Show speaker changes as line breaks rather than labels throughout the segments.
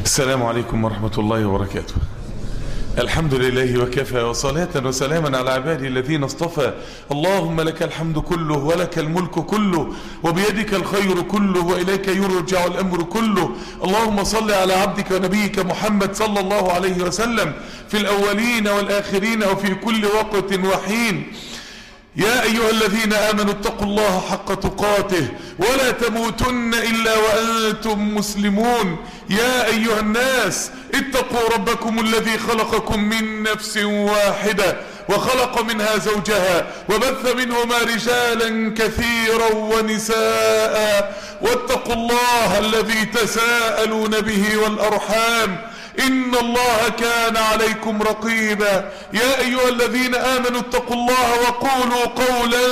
السلام عليكم ورحمة الله وبركاته. الحمد لله وكفى، وصلاة وسلاما على عباده الذين اصطفى. اللهم لك الحمد كله ولك الملك كله وبيدك الخير كله وإليك يرجع الأمر كله. اللهم صل على عبدك ونبيك محمد صلى الله عليه وسلم في الأولين والآخرين وفي كل وقت وحين. يا أيها الذين آمنوا اتقوا الله حق تقاته ولا تموتن إلا وأنتم مسلمون. يا أيها الناس اتقوا ربكم الذي خلقكم من نفس واحدة وخلق منها زوجها وبث منهما رجالا كثيرا ونساء، واتقوا الله الذي تساءلون به والأرحام إن الله كان عليكم رقيبا. يا أيها الذين آمنوا اتقوا الله وقولوا قولا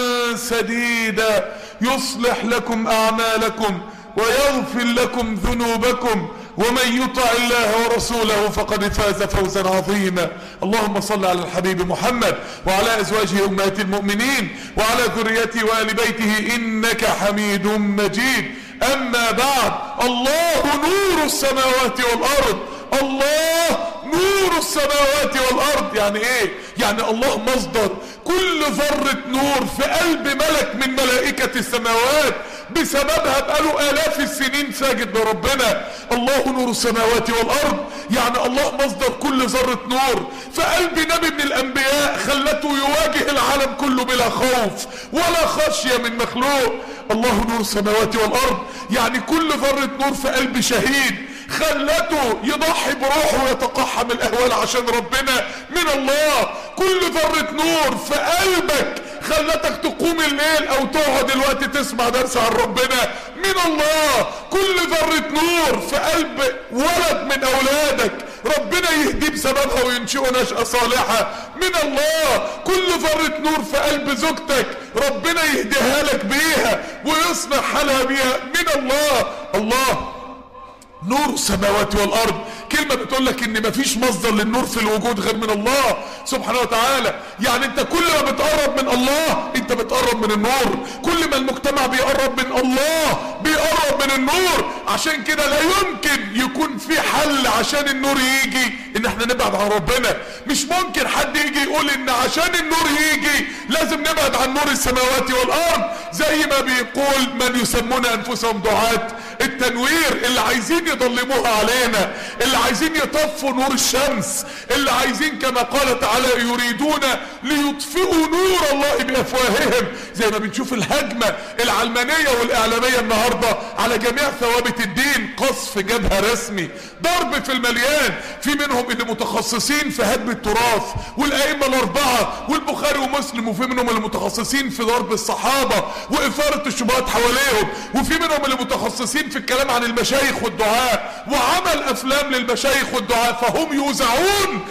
سديدا يصلح لكم أعمالكم ويغفر لكم ذنوبكم، ومن يطع الله ورسوله فقد فاز فوزا عظيما. اللهم صل على الحبيب محمد وعلى أزواجه أمهات المؤمنين وعلى ذريته وآل بيته إنك حميد مجيد. أما بعد، الله نور السماوات والأرض. الله نور السماوات والأرض يعني ايه؟ يعني الله مصدر كل ذرة نور في قلب ملك من ملائكة السماوات، بسببها بقاله آلاف السنين ساجد لربنا. الله نور السماوات والأرض يعني الله مصدر كل ذرة نور في قلب نبي من الأنبياء، خلته يواجه العالم كله بلا خوف ولا خشية من مخلوق. الله نور السماوات والأرض يعني كل ذرة نور في قلب شهيد خلته يضحي بروحه ويتقحم الأهوال عشان ربنا من الله. كل ذرة نور في قلبك خلتك تقوم الليل او تقعد الوقت تسمع درس عن ربنا من الله. كل ذرة نور في قلب ولد من اولادك ربنا يهديه بسببها وينشئه نشأة صالحة من الله. كل ذرة نور في قلب زوجتك ربنا يهديها لك بيها ويصلح حالها بيها من الله. الله نور السماوات والأرض كلمة بتقولك ان مفيش مصدر للنور في الوجود غير من الله سبحانه وتعالى. يعني انت كل ما بتقرب من الله انت بتقرب من النور، كل ما المجتمع بيقرب من الله بيقرب من النور. عشان كده لا يمكن يكون في حل عشان النور يجي ان احنا نبعد عن ربنا. مش ممكن حد يجي يقول ان عشان النور يجي لازم نبعد عن نور السماوات والأرض، زي ما بيقول من يسمون انفسهم دعاة التنوير، اللي عايزين يضلموها علينا، اللي عايزين يطفوا نور الشمس، اللي عايزين كما قال تعالى يريدون ليطفئوا نور الله بأفواههم. زي ما بنشوف الهجمة العلمانية والإعلامية النهاردة على جميع ثوابت الدين، قصف جبهة رسمي، ضرب في المليان. في منهم اللي متخصصين في هدم التراث والأئمة الأربعة والبخاري ومسلم، وفي منهم اللي متخصصين في ضرب الصحابة وإثارة الشبهات حواليهم، وفي منهم اللي متخصصين في الكلام عن المشايخ والدعاء وعمل أفلام للمشايخ والدعاء، فهم يوزعون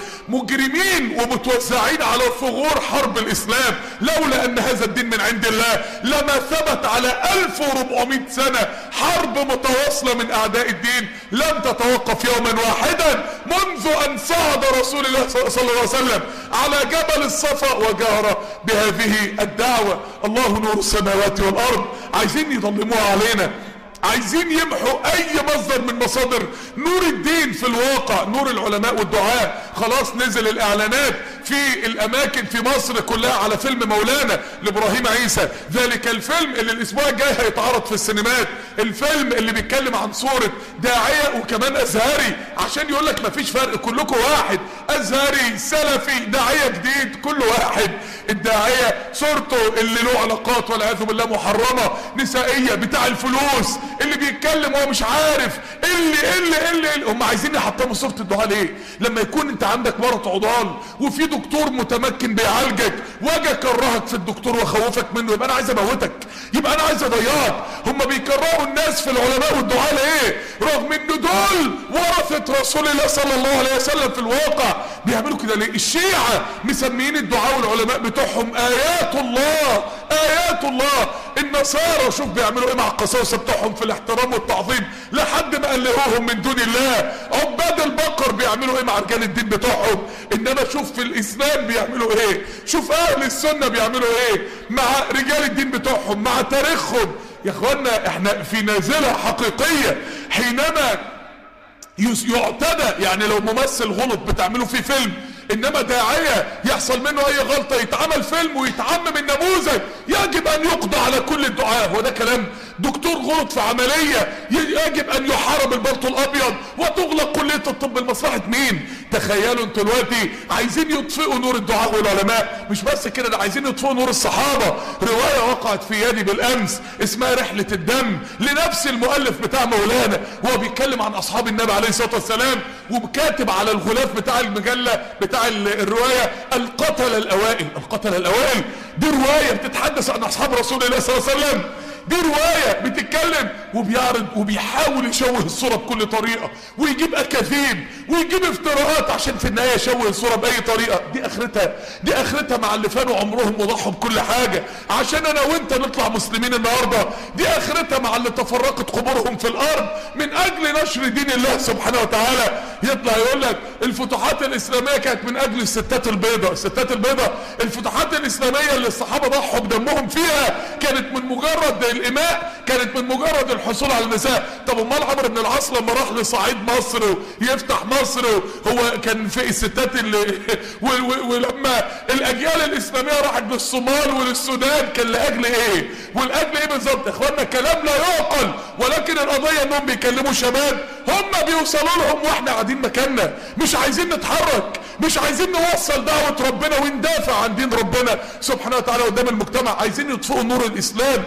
مجرمين ومتوزعين على ثغور حرب الإسلام. لولا أن هذا الدين من عند الله لما ثبت على 1400 سنة حرب متواصلة من أعداء الدين لم تتوقف يوما واحدا منذ أن صعد رسول الله صلى الله عليه وسلم على جبل الصفا وجهر بهذه الدعوة. الله نور السماوات والأرض. عايزين يظلموها علينا، عايزين يمحوا اي مصدر من مصادر نور الدين في الواقع، نور العلماء والدعاء. خلاص نزل الاعلانات في الاماكن في مصر كلها على فيلم مولانا لابراهيم عيسى، ذلك الفيلم اللي الاسبوع الجاي هيتعرض في السينمات، الفيلم اللي بيتكلم عن صورة داعية وكمان ازهري، عشان يقول لك مفيش فرق، كلكم واحد، ازهري سلفي داعية جديد كل واحد. الداعية صورته اللي له علاقات والعياذ بالله محرمة نسائية، بتاع الفلوس اللي بيتكلم وهو مش عارف اللي هم عايزين يحطموا صورة الدعاء ليه؟ لما يكون انت عندك مرض عضال وفي دكتور متمكن بيعالجك واجي اكرهك في الدكتور واخوفك منه يبقى انا عايز اموتك، يبقى انا عايز اضيعك. هم بيكرهوا الناس في العلماء والدعاء ليه؟ رغم ان دول ورثة رسول الله صلى الله عليه وسلم في الواقع. بيعملوا كده ليه؟ الشيعة مسميين الدعاء والعلماء بتوعهم آيات الله، آيات الله. النصارى شوف بيعملوا ايه مع القساوسة بتوعهم في الاحترام والتعظيم لحد ما قلهوهم من دون الله. عباد البقر بيعملوا ايه مع رجال الدين بتوعهم. انما شوف في الاسلام بيعملوا ايه، شوف اهل السنة بيعملوا ايه مع رجال الدين بتوعهم، مع تاريخهم. يا اخوانا احنا في نازلة حقيقية حينما يعتدى، يعني لو ممثل غلط بتعمله فيه فيلم، انما داعية يحصل منه اي غلطة يتعمل فيلم ويتعمم النموذج، يجب ان يقضى على كل الدعاة. هو ده كلام دكتور غلط في عملية يجب ان يحارب البلطو الابيض وتغلق كلية الطب لمصلحة مين؟ تخيلوا انتوا دلوقتي عايزين يطفئوا نور الدعاء والعلماء، مش بس كده، ده عايزين يطفئوا نور الصحابة. رواية وقعت في يدي بالامس اسمها رحلة الدم لنفس المؤلف بتاع مولانا، وهو بيتكلم عن اصحاب النبي عليه الصلاة والسلام، وكاتب على الغلاف بتاع المجلة بتاع الرواية القتلة الاوائل. القتلة الاوائل دي رواية بتتحدث عن اصحاب رسول الله صلى الله عليه وسلم، دي رواية بتتكلم وبيعرض وبيحاول يشوه الصورة بكل طريقة، ويجيب اكاذيب ويجيب افتراءات عشان في النهاية يشوه الصورة باي طريقة. دي اخرتها مع اللي فانوا عمرهم وضحوا بكل حاجة عشان انا وانت نطلع مسلمين النهاردة. دي اخرتها مع اللي تفرقت قبورهم في الارض من اجل نشر دين الله سبحانه وتعالى. يطلع يقول لك الفتوحات الاسلامية كانت من اجل الستات البيضاء. الستات البيضاء، الفتوحات الاسلامية اللي الصحابة ضحوا بدمهم فيها كانت من مجرد الاماء، كانت من مجرد الحصول على النساء. طب امال عمرو بن العاص لما راح لصعيد مصر يفتح مصر هو كان في الستات اللي ولما الاجيال الاسلاميه راحت للصومال وللسودان كان لاجل ايه؟ والاجل ايه بالظبط يا اخوانا؟ كلام لا يعقل. ولكن القضيه انهم بيكلموا شباب هم بيوصلوا لهم واحنا قاعدين مكاننا، مش عايزين نتحرك، مش عايزين نوصل دعوه ربنا وندافع عن دين ربنا سبحانه وتعالى قدام المجتمع. عايزين يطفئوا نور الاسلام.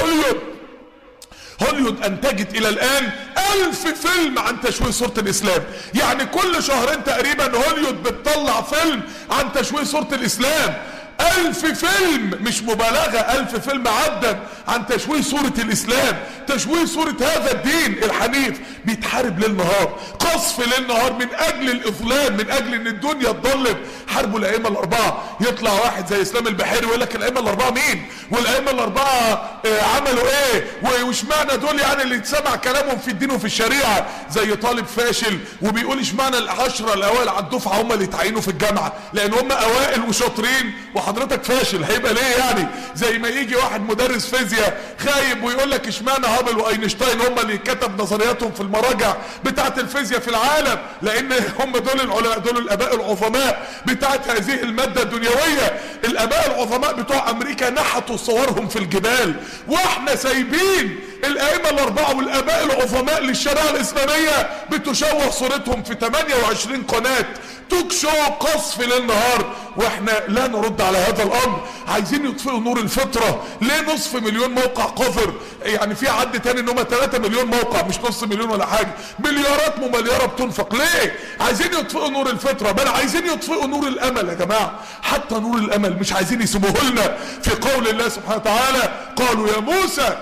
هوليوود انتجت الى الان 1000 فيلم عن تشويه صورة الاسلام. يعني كل شهرين تقريبا هوليوود بتطلع فيلم عن تشويه صورة الاسلام. 1000 فيلم، مش مبالغة، 1000 فيلم عدا عن تشويه صورة الاسلام، تشويه صورة هذا الدين الحنيف. بيتحارب ليل نهار، قصف ليل نهار من اجل الاضلال، من اجل ان الدنيا تضلم. حاربوا الائمة الاربعة. يطلع واحد زي اسلام البحيري ويقول لك الائمة الاربعة مين؟ والائمة الاربعة عملوا ايه؟ واشمعنى دول يعني اللي يتسمع كلامهم في الدين وفي الشريعة؟ زي طالب فاشل وبيقول اشمعنى العشرة الاوائل على الدفعة هم اللي يتعينوا في الجامعة؟ لان هم اوائل وشاطرين وحضرتك فاشل، هيبقى ليه يعني؟ زي ما يجي واحد مدرس فيزياء خايب ويقول لك اشمعنى هابل واينشتاين هم اللي كتب نظرياتهم في المراجع بتاعه الفيزياء في العالم؟ لان هم دول العلماء، دول الاباء العظماء بتاعه هذه الماده الدنيويه. الاباء العظماء بتوع امريكا نحتوا صورهم في الجبال، واحنا سايبين الائمه الاربعه والاباء العظماء للشريعه الاسلاميه بتشوه صورتهم في 28 قناه توك شو قصف ليل نهار، واحنا لا نرد على هذا الامر. عايزين يطفئوا نور الفطره. ليه نصف مليون موقع قذر؟ يعني في عد تاني ان هم 3 مليون موقع، مش نص مليون ولا حاجه، مليارات مملياره بتنفق. ليه؟ عايزين يطفئوا نور الفطره، بل عايزين يطفئوا نور الامل يا جماعه. حتى نور الامل مش عايزين يسيبوه لنا. في قول الله سبحانه وتعالى قالوا يا موسى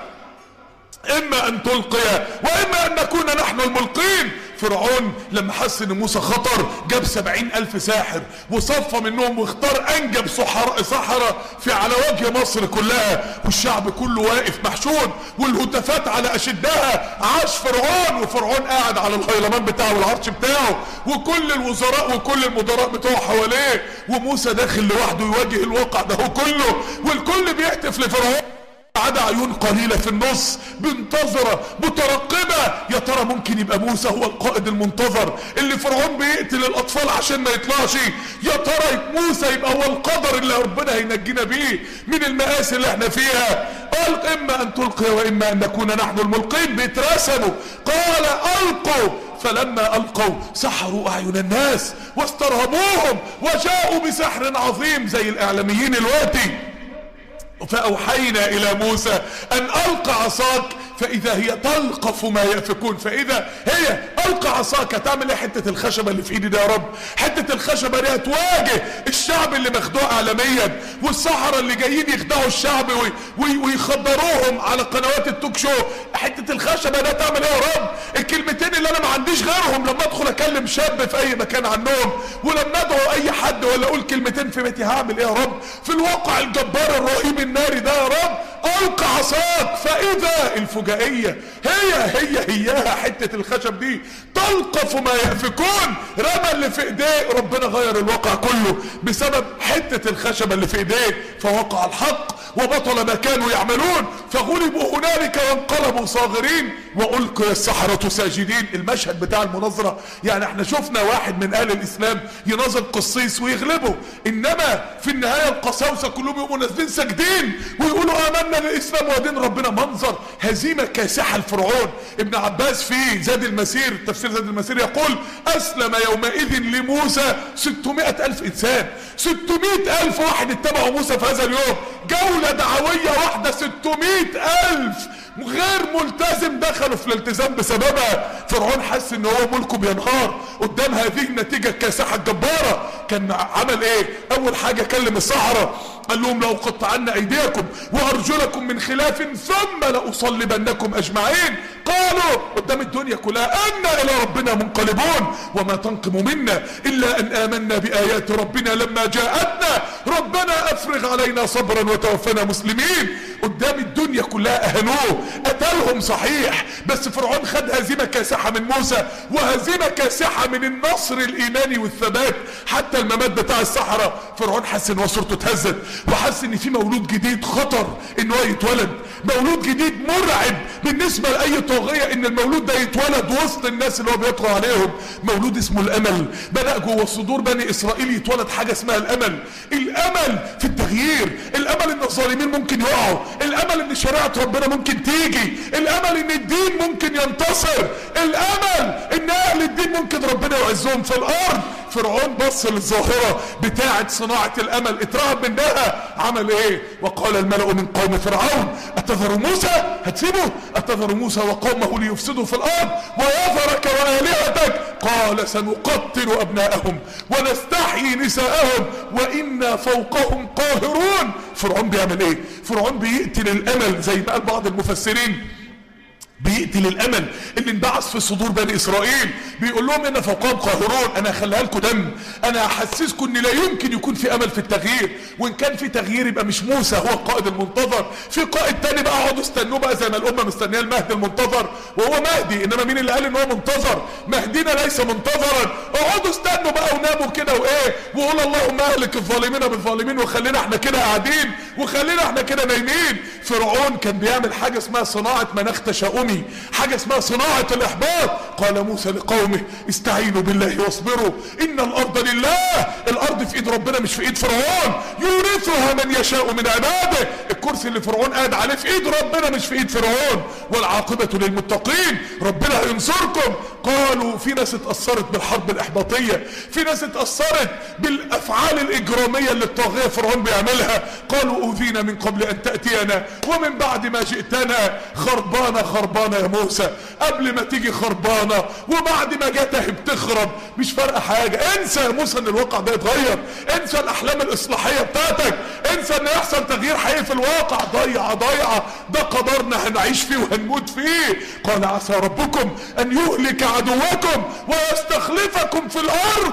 اما ان تلقي واما ان نكون نحن الملقين. فرعون لما حس ان موسى خطر جاب 70,000 ساحر وصفى منهم واختار انجب سحرة في على وجه مصر كلها، والشعب كله واقف محشود والهتافات على اشدها. عاش فرعون، وفرعون قاعد على الهيلمان بتاعه والعرش بتاعه وكل الوزراء وكل المدراء بتوعه حواليه، وموسى داخل لوحده يواجه الواقع ده كله، والكل بيهتف لفرعون. عدا عيون قليلة في النص منتظرة مترقبة، يا ترى ممكن يبقى موسى هو القائد المنتظر اللي فرعون بيقتل الاطفال عشان ما يطلعش؟ يا ترى موسى يبقى هو القدر اللي ربنا هينجينا بيه من المآسي اللي احنا فيها؟ قال اما ان تلقي واما ان نكون نحن الملقين. بيترسموا. قال القوا، فلما القوا سحروا اعين الناس واسترهبوهم وجاءوا بسحر عظيم زي الاعلاميين الوقتي. فأوحينا إلى موسى أن ألقى عصاك فإذا هي تلقف ما يأفكون. فإذا هي ألقى عصاك، تعمل ايه حتة الخشبة اللي في ايدي ده يا رب؟ حتة الخشبة دي هتواجه الشعب اللي مخدوع عالميا والسحرة اللي جايين يخدعوا الشعب ويخدروهم على قنوات التوك شو. حتة الخشبة ده تعمل ايه يا رب؟ الكلمتين اللي انا ما عنديش غيرهم لما ادخل اكلم شاب في اي مكان عنهم، ولما ادعو اي حد ولا اقول كلمتين في بيتي، هعمل ايه يا رب في الواقع الجبار الرهيب الناري ده يا رب؟ ألقى عصاك فإذا الفجائية هياها حتة الخشب دي تلقف ما يأفكون. رمى اللي في ايديه، ربنا غير الواقع كله بسبب حتة الخشبة اللي في ايديه، فوقع الحق وبطل ما كانوا يعملون فغلبوا هنالك وانقلبوا صاغرين وألقي السحرة ساجدين. المشهد بتاع المناظرة يعني احنا شفنا واحد من اهل الاسلام يناظر قسيس ويغلبه، انما في النهاية القساوسة كلهم يقوموا نازلين ساجدين ويقولوا آمنا للإسلام ودين ربنا. منظر هزيمة كاسحة لفرعون. ابن عباس في زاد المسير، تفسير زاد المسير، يقول أسلم يومئذ لموسى 600,000 إنسان. 600,000 واحد اتبعوا موسى في هذا اليوم. جولة دعوية واحدة 600,000 غير ملتزم دخلوا في الالتزام بسببها. فرعون حس ان هو ملكه بينهار قدام هذه النتيجة الكاسحة الجبارة. كان عمل ايه؟ اول حاجة كلم السحرة قال لهم لو قطعنا ايديكم وارجلكم من خلاف ثم لاصلبنكم اجمعين. قالوا قدام الدنيا كلها انا الى ربنا منقلبون وما تنقم منا الا ان امنا بايات ربنا لما جاءتنا ربنا افرغ علينا صبرا وتوفنا مسلمين. قدام الدنيا كلها اهانوه، قتلهم صحيح، بس فرعون خد هزيمة كاسحة من موسى وهزيمة كاسحة من النصر الايماني والثبات. حتى الممات بتاع السحرة فرعون حس ان صورته اتهزت وحس ان في مولود جديد خطر ان هو يتولد، مولود جديد مرعب بالنسبة لاي طاغية ان المولود ده يتولد وسط الناس اللي هو بيطغى عليهم. مولود اسمه الامل. بدأ جوه صدور بني اسرائيل يتولد حاجة اسمها الامل. الامل في التغيير، الامل ان الظالمين ممكن يقعوا، الامل ان شريعة ربنا ممكن تيجي، الامل ان الدين ممكن ينتصر، الامل ان اهل الدين ممكن ربنا يعزهم في الارض. فرعون بص للظاهرة بتاعة صناعة الامل، اترعب منها. عمل ايه؟ وقال الملأ من قوم فرعون اتذر موسى، هتسيبه؟ اتذر موسى وقومه ليفسدوا في الارض ويذرك والهتك؟ قال سنقتل ابناءهم ونستحيي نساءهم وانا فوقهم قاهرون. فرعون بيعمل ايه؟ فرعون بيقتل الامل زي ما قال بعض المفسرين، بيقتل الامل اللي انبعث في صدور بني اسرائيل. بيقول لهم ان فوقهم قاهرون، انا هخليها لكم دم، انا هحسسكم ان لا يمكن يكون في امل في التغيير، وان كان في تغيير يبقى مش موسى هو القائد المنتظر، في قائد تاني بقى اقعدوا استنوه بقى زي ما الامه مستنيه المهدي المنتظر وهو مهدي. انما مين اللي قال ان هو منتظر؟ مهدينا ليس منتظرا. اقعدوا استنوا بقى وناموا كده وايه وقول اللهم اهلك الظالمين بالظالمين وخلينا احنا كده قاعدين وخلينا احنا كده نايمين. فرعون كان بيعمل حاجه اسمها صناعه مناخ تشاؤمي، حاجه اسمها صناعه الاحباط. قال موسى لقومه استعينوا بالله واصبروا ان الارض لله. الارض في ايد ربنا مش في ايد فرعون، يورثها من يشاء من عباده. الكرسي اللي فرعون قاعد عليه في ايد ربنا مش في ايد فرعون. والعاقبه للمتقين، ربنا هينصركم. قالوا في ناس اتاثرت بالحرب الاحباطيه، في ناس اتاثرت بالافعال الاجراميه اللي الطاغيه فرعون بيعملها. قالوا اوذينا من قبل ان تاتينا ومن بعد ما جئتنا. خربانه خربانه يا موسى، قبل ما تيجي خربانه وبعد ما جاتها بتخرب، مش فارقه حاجه. انسى يا موسى ان الواقع ده يتغير، انسى الاحلام الاصلاحيه بتاعتك، انسى ان يحصل تغيير حقيقي في الواقع. ضيعه ده قدرنا هنعيش فيه وهنموت فيه. قال عسى ربكم ان يهلك عدوكم ويستخلفكم في الارض،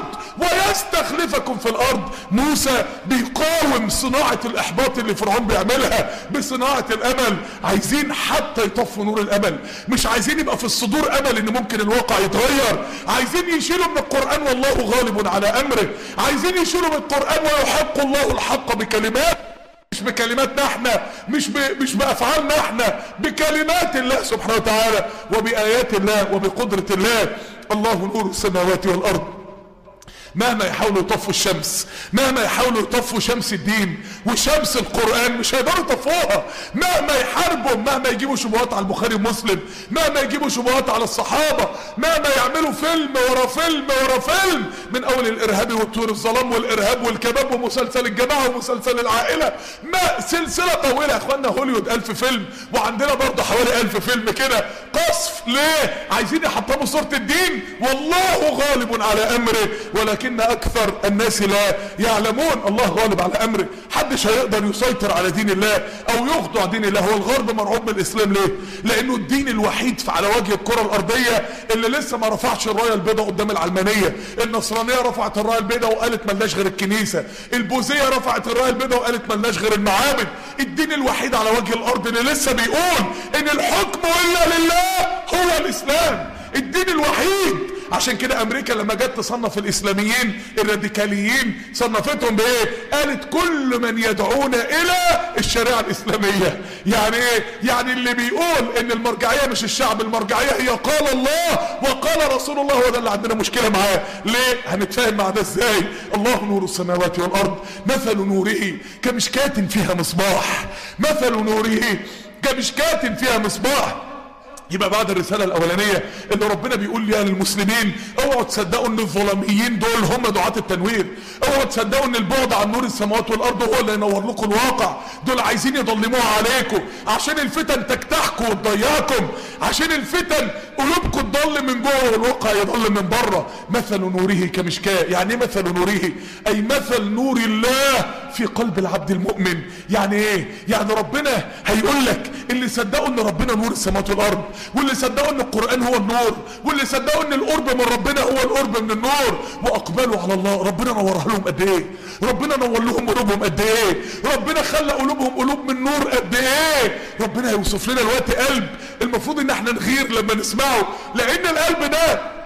ويستخلفكم في الارض. موسى بيقاوم صناعه الاحباط اللي فرعون بيعملها بصناعه الامل. عايزين حتى يطفوا نور الامل، مش عايزين يبقى في الصدور امل ان ممكن الواقع يتغير. عايزين يشيلوا من القرآن والله غالب على امره، عايزين يشيلوا من القرآن ويحق الله الحق بكلمات، مش بكلماتنا احنا، مش بافعالنا احنا، بكلمات الله سبحانه وتعالى وبآيات الله وبقدرة الله. الله نور السماوات والارض. مهما يحاولوا يطفوا الشمس، مهما يحاولوا يطفوا شمس الدين وشمس القرآن مش هيقدروا يطفوها. مهما يحاربوا، مهما يجيبوا شبهات على البخاري ومسلم، مهما يجيبوا شبهات على الصحابة، مهما يعملوا فيلم ورا فيلم ورا فيلم، من اول الارهابي والطيور الظلام والارهاب والكباب ومسلسل الجماعة ومسلسل العائلة، ما سلسلة طويلة يا اخوانا. هوليوود 1000 فيلم وعندنا برضه حوالي 1000 فيلم كده. قصف ليه؟ عايزين يحطموا صورة الدين. والله غالب على امره ولكن اكثر الناس لا يعلمون. الله غالب على امره، محدش هيقدر يسيطر على دين الله او يخضع دين الله. هو الغرب مرعوب من الاسلام ليه؟ لانه الدين الوحيد على وجه الكرة الارضية اللي لسه ما رفعش الراية البيضاء قدام العلمانية. النصرانية رفعت الراية البيضاء وقالت ملناش غير الكنيسة، البوذية رفعت الراية البيضاء وقالت ملناش غير المعابد. الدين الوحيد على وجه الارض اللي لسه بيقول ان الحكم الا لله هو الاسلام. الدين الوحيد عشان كده امريكا لما جت تصنف الاسلاميين الراديكاليين صنفتهم بايه؟ قالت كل من يدعون الى الشريعة الاسلامية. يعني ايه؟ يعني اللي بيقول ان المرجعية مش الشعب، المرجعية هي قال الله وقال رسول الله. هو ده اللي عندنا مشكلة معاه. ليه؟ هنتفاهم مع ده ازاي؟ الله نور السماوات والارض مثل نوره كمشكاة فيها مصباح، مثل نوره كمشكاة فيها مصباح. يبقى بعد الرسالة الاولانية اللي ربنا بيقول ليها للمسلمين اوعوا تصدقوا ان الظلاميين دول هم دعاة التنوير، اوعوا تصدقوا ان البعد عن نور السماوات والارض هو اللي ينور لكم الواقع، دول عايزين يضلموها عليكم عشان الفتن تجتاحكم وتضيعكم، عشان الفتن قلوبكم تضل من جوه والواقع يضل من بره. مثل نوره كمشكاة، يعني ايه مثل نوره؟ اي مثل نور الله في قلب العبد المؤمن. يعني ايه؟ يعني ربنا هيقول لك اللي صدقوا ان ربنا نور السماوات والارض، واللي صدقوا ان القرآن هو النور، واللي صدقوا ان القرب من ربنا هو القرب من النور، واقبلوا على الله، ربنا نورها لهم قد ايه؟ ربنا نور لهم قلوبهم قد ايه؟ ربنا خلى قلوبهم قلوب من نور قد ايه؟ ربنا هيوصف لنا الوقت قلب المفروض ان احنا نغير لما نسمعه، لان القلب ده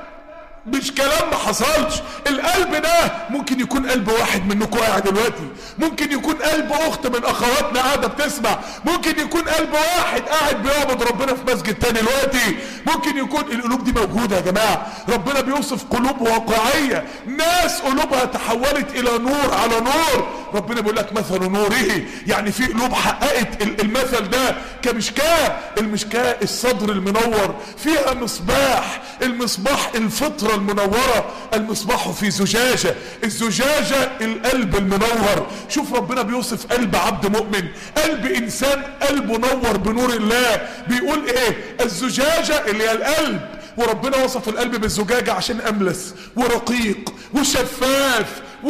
مش كلام ما حصلش. القلب ده ممكن يكون قلب واحد منكم قاعد دلوقتي، ممكن يكون قلب اخت من اخواتنا قاعده بتسمع، ممكن يكون قلب واحد قاعد بيعبد ربنا في مسجد تاني دلوقتي، ممكن يكون القلوب دي موجوده. يا جماعه ربنا بيوصف قلوب واقعيه، ناس قلوبها تحولت الى نور على نور. ربنا بيقول لك مثل نوره، يعني في قلوب حققت المثل ده كمشكاه. المشكاه الصدر المنور فيها مصباح، المصباح الفطره المنورة، المصباح في زجاجة، الزجاجة القلب المنور. شوف ربنا بيوصف قلب عبد مؤمن، قلب انسان قلبه نور بنور الله. بيقول ايه؟ الزجاجة اللي هي القلب، وربنا وصف القلب بالزجاجة عشان املس ورقيق وشفاف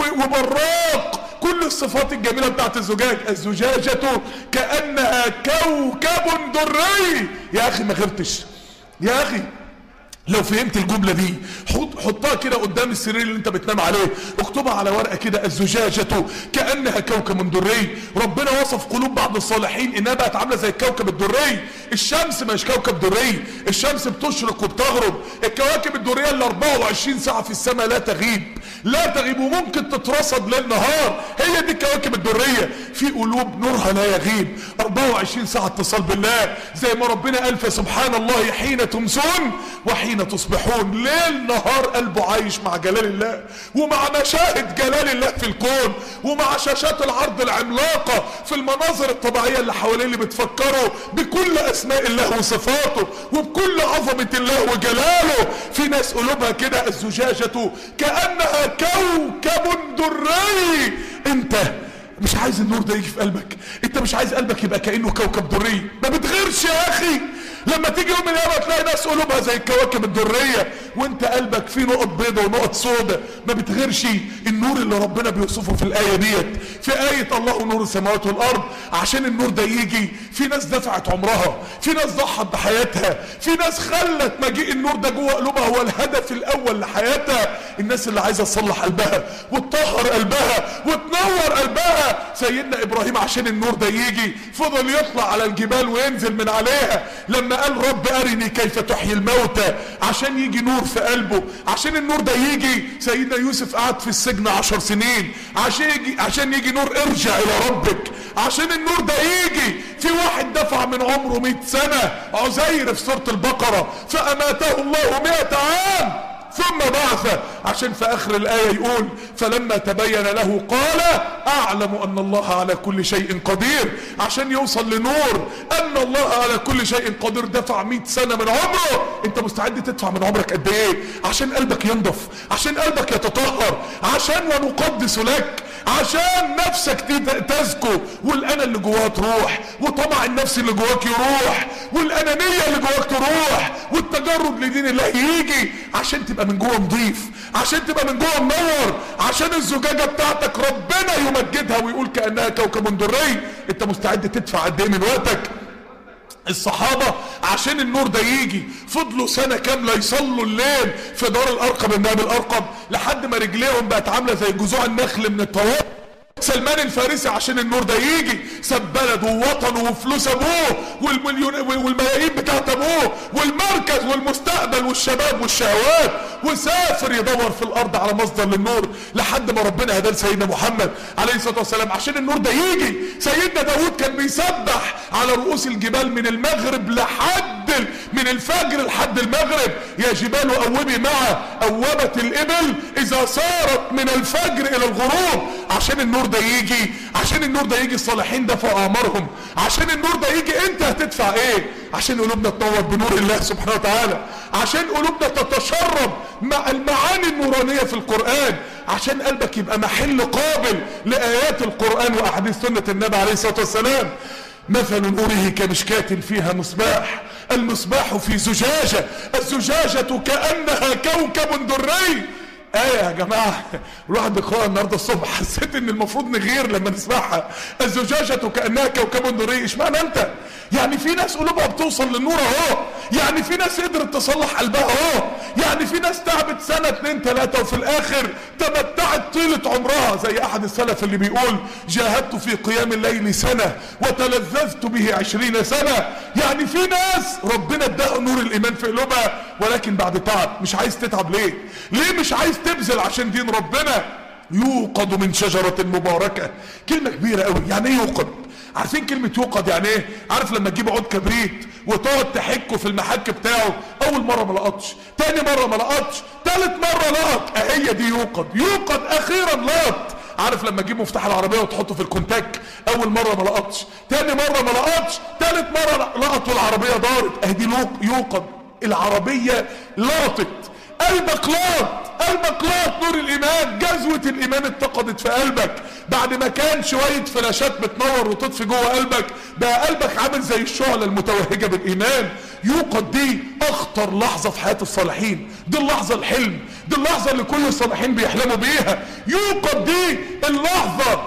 وبراق، كل الصفات الجميلة بتاعت الزجاج. الزجاجة كأنها كوكب دري. يا اخي ما غبتش يا اخي، لو فهمت الجملة دي حطها كده قدام السرير اللي انت بتنام عليه، اكتبها على ورقة كده، الزجاجة كأنها كوكب دري. ربنا وصف قلوب بعض الصالحين انها بقت عاملة زي الكوكب الدري. الشمس مش كوكب دري، الشمس بتشرق وبتغرب. الكواكب الدرية اللي 24 ساعة في السماء لا تغيب، لا تغيب، وممكن تترصد ليل نهار، هي دي الكواكب الدرية. في قلوب نورها لا يغيب، 24 ساعة اتصال بالله، زي ما ربنا قال فسبحان الله حين تمسون وحين تصبحون. ليل نهار قلبه عايش مع جلال الله ومع مشاهد جلال الله في الكون، ومع شاشات العرض العملاقة في المناظر الطبيعية اللي حواليه، اللي بتفكروا بكل اسماء الله وصفاته وبكل عظمة الله وجلاله. في ناس قلوبها كده الزجاجة كأنها كوكب دري. انت مش عايز النور ده يجي في قلبك، انت مش عايز قلبك يبقى كأنه كوكب دري. ما بتغيرش يا اخي، لما تيجي يوم من الايام تلاقي ناس قلوبها زي الكواكب الدرية وانت قلبك فيه نقط بيضة ونقط سودة. ما بتغيرش النور اللي ربنا بيوصفه في الآية ديت، في آية الله نور السماوات والأرض. عشان النور ده يجي في ناس دفعت عمرها، في ناس ضحت بحياتها، في ناس خلت مجيء النور ده جوه قلوبها هو الهدف الأول لحياتها. الناس اللي عايزة تصلح قلبها وتطهر قلبها وتنور قلبها. سيدنا إبراهيم عشان النور ده يجي فضل يطلع على الجبال وينزل من عليها. لما قال رب أرني كيف تحيي الموتى عشان يجي نور في قلبه. عشان النور ده يجي سيدنا يوسف قعد في السجن 10 سنين عشان يجي نور ارجع إلى ربك. عشان النور ده يجي في واحد دفع من عمره 100 سنة، عزير في سورة البقرة، فأماته الله 100 عام ثم بعث. عشان في اخر الايه يقول فلما تبين له قال اعلم ان الله على كل شيء قدير. عشان يوصل لنور ان الله على كل شيء قدير دفع 100 سنه من عمره. انت مستعد تدفع من عمرك قد ايه عشان قلبك ينضف، عشان قلبك يتطهر، عشان ونقدس لك، عشان نفسك تزكو والانا اللي جواها تروح، وطمع النفس اللي جواك يروح، والانانيه اللي جواك تروح، والتجرد لدين الله يجي، عشان تبقى من جوه نضيف، عشان تبقى من جوه منور، عشان الزجاجه بتاعتك ربنا يمجدها ويقول كانها كوكب دري. انت مستعد تدفع قد ايه من وقتك؟ الصحابة عشان النور ده يجي فضلوا سنة كاملة يصلوا الليل في دار الأرقم بن أبي الأرقم لحد ما رجليهم بقت عاملة زي جذوع النخل من الطوارئ. سلمان الفارسي عشان النور ده يجي ساب بلده ووطنه وفلوس ابوه والملايين بتاعت ابوه والمركز والمستقبل والشباب والشهوات، وسافر يدور في الارض على مصدر للنور لحد ما ربنا هداه سيدنا محمد عليه الصلاه والسلام عشان النور ده يجي. سيدنا داود كان بيسبح على رؤوس الجبال من المغرب من الفجر لحد المغرب. يا جبال اوبي مع اوبة الابل اذا صارت من الفجر الى الغروب. عشان النور ده يجي، عشان النور ده يجي الصالحين دفعوا اعمارهم. عشان النور ده يجي انت هتدفع ايه؟ عشان قلوبنا تنور بنور الله سبحانه وتعالى، عشان قلوبنا تتشرب مع المعاني النورانية في القرآن، عشان قلبك يبقى محل قابل لآيات القرآن وأحاديث سنة النبي عليه الصلاة والسلام. مثل نوره كمشكاة فيها مصباح، المصباح في زجاجة، الزجاجة كأنها كوكب دري. آية يا جماعة الواحد بيقرأها النهاردة الصبح حسيت ان المفروض نغير لما نسمعها. الزجاجة كأنها كوكب دري. اشمعنى انت؟ يعني في ناس قلوبها بتوصل للنور اهو، يعني في ناس قدرت تصلح قلبها اهو، يعني في ناس تعبت سنة 2 3 وفي الاخر تمتعت طيلة عمرها، زي احد السلف اللي بيقول جاهدت في قيام الليل سنة وتلذذت به 20 سنة. يعني في ناس ربنا اداها نور الايمان في قلوبها ولكن بعد تعب. مش عايز تتعب ليه؟ ليه مش عايز تبذل عشان دين ربنا؟ يوقد من شجرة مباركة. كلمة كبيرة قوي. يعني ايه يوقد؟ عارفين كلمة يوقد يعني ايه؟ عارف لما تجيب عود كبريت وتقعد تحكه في المحك بتاعه، اول مرة ما لقطش، تاني مرة ما لقطش، تالت مرة لقط، هي دي يوقد. يوقد اخيرا لقط. عارف لما تجيب مفتاح العربية وتحطه في الكونتاك، اول مرة ما لقطش، تاني مرة ما لقطش، تالت مرة لقط والعربية دارت، اهي دي يوقد. العربية لقطت، قلبك لقط نور الايمان. جذوة الايمان اتقدت في قلبك بعد ما كان شوية فلاشات بتنور وتطفي جوه قلبك، بقى قلبك عامل زي الشعلة المتوهجة بالايمان. يوقد دي اخطر لحظة في حياة الصالحين، دي اللحظة الحلم، دي اللحظة اللي كل الصالحين بيحلموا بيها. يوقد دي اللحظة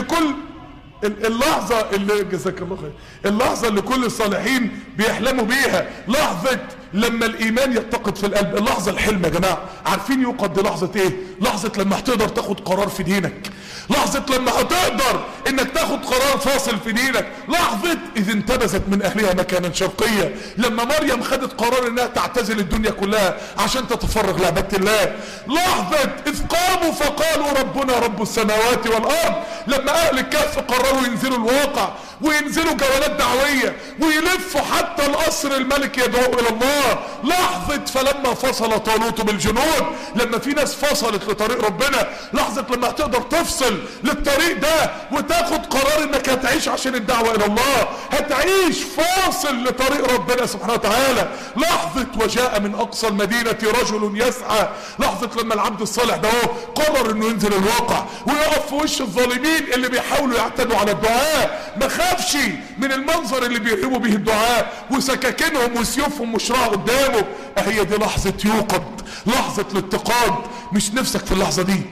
اللي جزاك الله خير، اللحظة اللي كل الصالحين بيحلموا بيها، لحظة لما الايمان يتقد في القلب. اللحظة الحلم يا جماعة. عارفين يوقد دي لحظة ايه؟ لحظة لما هتقدر تاخد قرار في دينك، لحظة لما هتقدر انك تاخد قرار فاصل في دينك، لحظة اذ انتبذت من اهلها مكانا شرقيا، لما مريم خدت قرار انها تعتزل الدنيا كلها عشان تتفرغ لعبادة الله، لحظة اذ قاموا فقالوا ربنا رب السماوات والارض، لما اهل الكهف قرروا ينزلوا الواقع وينزلوا جولات دعوية ويلفوا حتى القصر الملك يدعو الى الله، لحظة فلما فصل طالوت بالجنود، لما في ناس فصلت لطريق ربنا، لحظة لما هتقدر تفصل للطريق ده وتاخد قرار انك هتعيش عشان الدعوة الى الله، هتعيش فاصل لطريق ربنا سبحانه وتعالى، لحظة وجاء من اقصى المدينة رجل يسعى، لحظة لما العبد الصالح ده قرر انه ينزل الواقع ويقف في وش الظالمين اللي بيحاولوا يعتدوا على الدعاء، ما خافش من المنظر اللي بيرهبوا به الدعاء وسكاكينهم وسيوفهم مشرعة قدامه. هي دي لحظة يوقد، لحظة الاتقاد. مش نفسك في اللحظة دي؟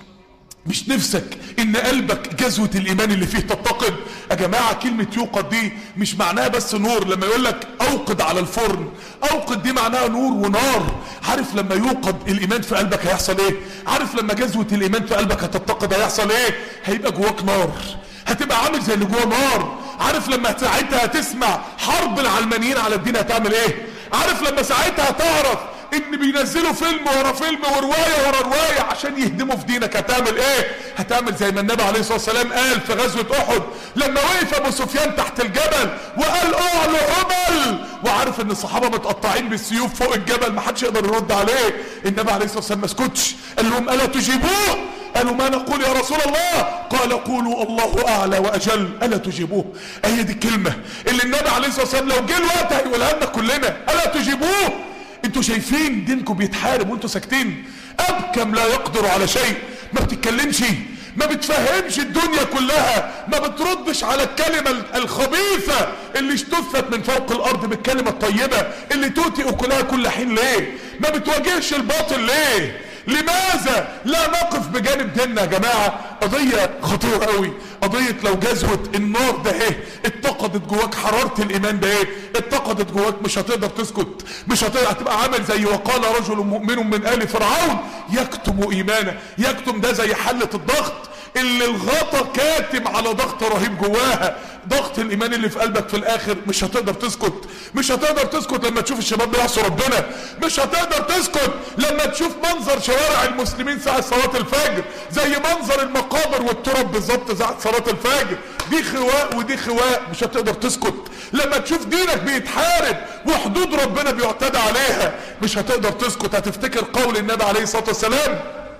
مش نفسك ان قلبك جذوة الايمان اللي فيه تتقد؟ يا جماعة كلمة يوقد دي مش معناها بس نور. لما يقول لك اوقد على الفرن، اوقد دي معناها نور ونار. عارف لما يوقد الايمان في قلبك هيحصل ايه؟ عارف لما جذوة الايمان في قلبك هتتقد هيحصل ايه؟ هيبقى جواك نار، هتبقى عامل زي اللي جواه نار. عارف لما ساعتها هتسمع حرب العلمانيين على الدين هتعمل ايه؟ عارف لما ساعتها هتعرف ان بينزلوا فيلم ورا فيلم ورواية ورا رواية عشان يهدموا في دينك هتعمل ايه؟ هتعمل زي ما النبي عليه الصلاة والسلام قال في غزوة احد لما وقف ابو سفيان تحت الجبل وقال اعلوا هبل، وعارف ان الصحابة متقطعين بالسيوف فوق الجبل محدش يقدر يرد عليه، النبي عليه الصلاة والسلام ما سكتش، قال لهم الا تجيبوه؟ قالوا ما نقول يا رسول الله؟ قال قولوا الله اعلى واجل الا تجيبوه. هي دي الكلمة اللي النبي عليه الصلاة والسلام لو جه الوقت هيقولها لنا كلنا، الا تجيبوه؟ انتوا شايفين دينكم بيتحارب وانتوا ساكتين؟ ابكم لا يقدر على شيء، ما بتتكلمش، ما بتفهمش الدنيا كلها، ما بتردش على الكلمة الخبيثة اللي اجتثت من فوق الارض بالكلمة الطيبة اللي تؤتي اكلها كل حين. ليه؟ ما بتواجهش الباطل ليه؟ لماذا لا نقف بجانب ديننا يا جماعة؟ قضية خطيرة قوي، قضية لو جذوة النار ده ايه اتقدت جواك، حرارة الايمان ده ايه اتقدت جواك، مش هتقدر تسكت، مش هتقدر، هتبقى عامل زي وقال رجل مؤمن من آل فرعون يكتم ايمانه. يكتم ده زي حلة الضغط، اللي الغطا كاتم على ضغط رهيب جواها، ضغط الايمان اللي في قلبك في الاخر. مش هتقدر تسكت، مش هتقدر تسكت لما تشوف الشباب بيعصوا ربنا، مش هتقدر تسكت لما تشوف منظر شوارع المسلمين ساعة صلاة الفجر زي منظر المقابر والتراب بالظبط ساعة صلاة الفجر. دي خواء ودي خواء. مش هتقدر تسكت لما تشوف دينك بيتحارب وحدود ربنا بيعتدى عليها. مش هتقدر تسكت. هتفتكر قول النبي عليه الصلاة والسلام: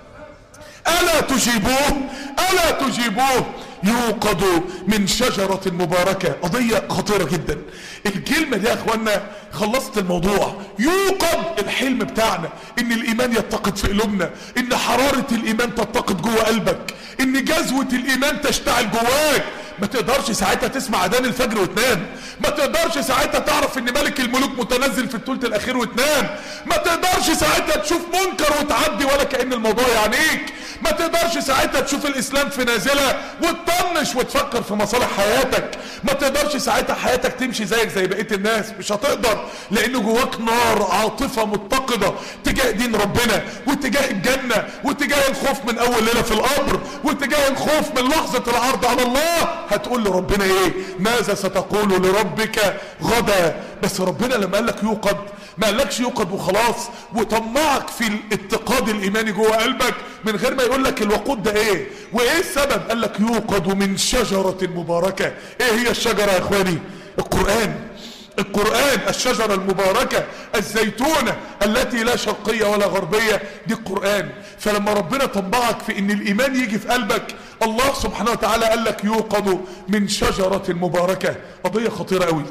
ألا تجيبوه، ألا تجيبوه يوقد من شجرة مباركة. قضية خطيرة جدا الكلمة دي يا اخوانا. خلصت الموضوع. يوقد الحلم بتاعنا، ان الايمان يتقد في قلوبنا، ان حرارة الايمان تتقد جوه قلبك، ان جذوة الايمان تشتعل جواك. ما تقدرش ساعتها تسمع اذان الفجر وتنام، ما تقدرش ساعتها تعرف ان ملك الملوك متنزل في الثلث الاخير وتنام، ما تقدرش ساعتها تشوف منكر وتعدي ولا كأن الموضوع يعنيك، ما تقدرش ساعتها تشوف الاسلام في نازلة وتطنش وتفكر في مصالح حياتك، ما تقدرش ساعتها حياتك تمشي زيك زي بقية الناس. مش هتقدر، لان جواك نار عاطفة متقدة تجاه دين ربنا وتجاه الجنة وتجاه الخوف من اول ليلة في القبر وتجاه الخوف من لحظة العرض على الله. هتقول لربنا ايه؟ ماذا ستقول لربك غدا؟ بس ربنا لما قال لك يوقد ما قالكش يوقد وخلاص وطمعك في الاتقاد الايماني جوه قلبك من غير ما يقول لك الوقود ده ايه وايه السبب. قال لك يوقد من شجرة مباركة. ايه هي الشجرة يا اخواني؟ القرآن. القرآن الشجرة المباركة الزيتونة التي لا شرقية ولا غربية، دي القرآن. فلما ربنا طبعك في ان الايمان يجي في قلبك، الله سبحانه وتعالى قال لك يوقد من شجرة مباركة. قضية خطيرة قوي.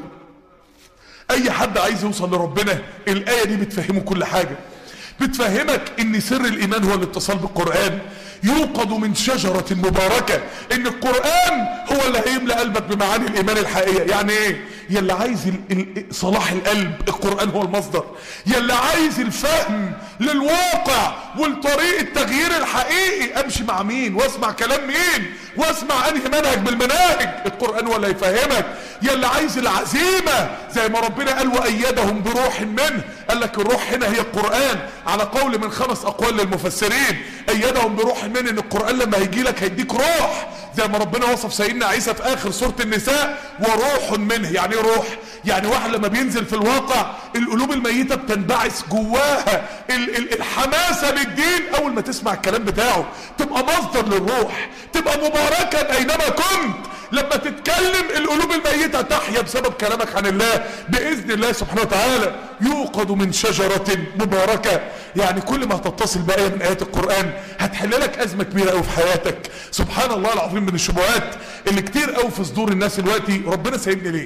اي حد عايز يوصل لربنا الآية دي بتفهمه كل حاجة. بتفهمك ان سر الايمان هو الاتصال بالقرآن. يوقد من شجرة مباركة، ان القرآن هو اللي هيملأ قلبك بمعاني الايمان الحقيقية. يعني ايه؟ يلي عايز صلاح القلب القرآن هو المصدر. يلي عايز الفهم للواقع والطريق التغيير الحقيقي، امشي مع مين واسمع كلام مين واسمع انهي منهج بالمناهج، القرآن هو اللي يفهمك. يلي عايز العزيمة زي ما ربنا قال وأيدهم بروح منه، قال لك الروح هنا هي القرآن على قول من 5 أقوال للمفسرين. أيدهم بروح منه، ان القرآن لما هيجي لك هيديك روح زي ما ربنا وصف سيدنا عيسى في آخر سورة النساء وروح منه. يعني ايه روح؟ يعني واحد لما بينزل في الواقع القلوب الميتة بتنبعث جواها الحماسة للدين. اول ما تسمع الكلام بتاعه تبقى مصدر للروح، تبقى مباركا اينما كنت. لما تتكلم القلوب الميتة تحيا بسبب كلامك عن الله بإذن الله سبحانه وتعالى. يوقد من شجرة مباركة، يعني كل ما هتتصل بآية من آيات القرآن هتحل لك أزمة كبيرة قوي في حياتك. سبحان الله العظيم من الشبهات اللي كتير قوي في صدور الناس دلوقتي. ربنا سايبني ليه؟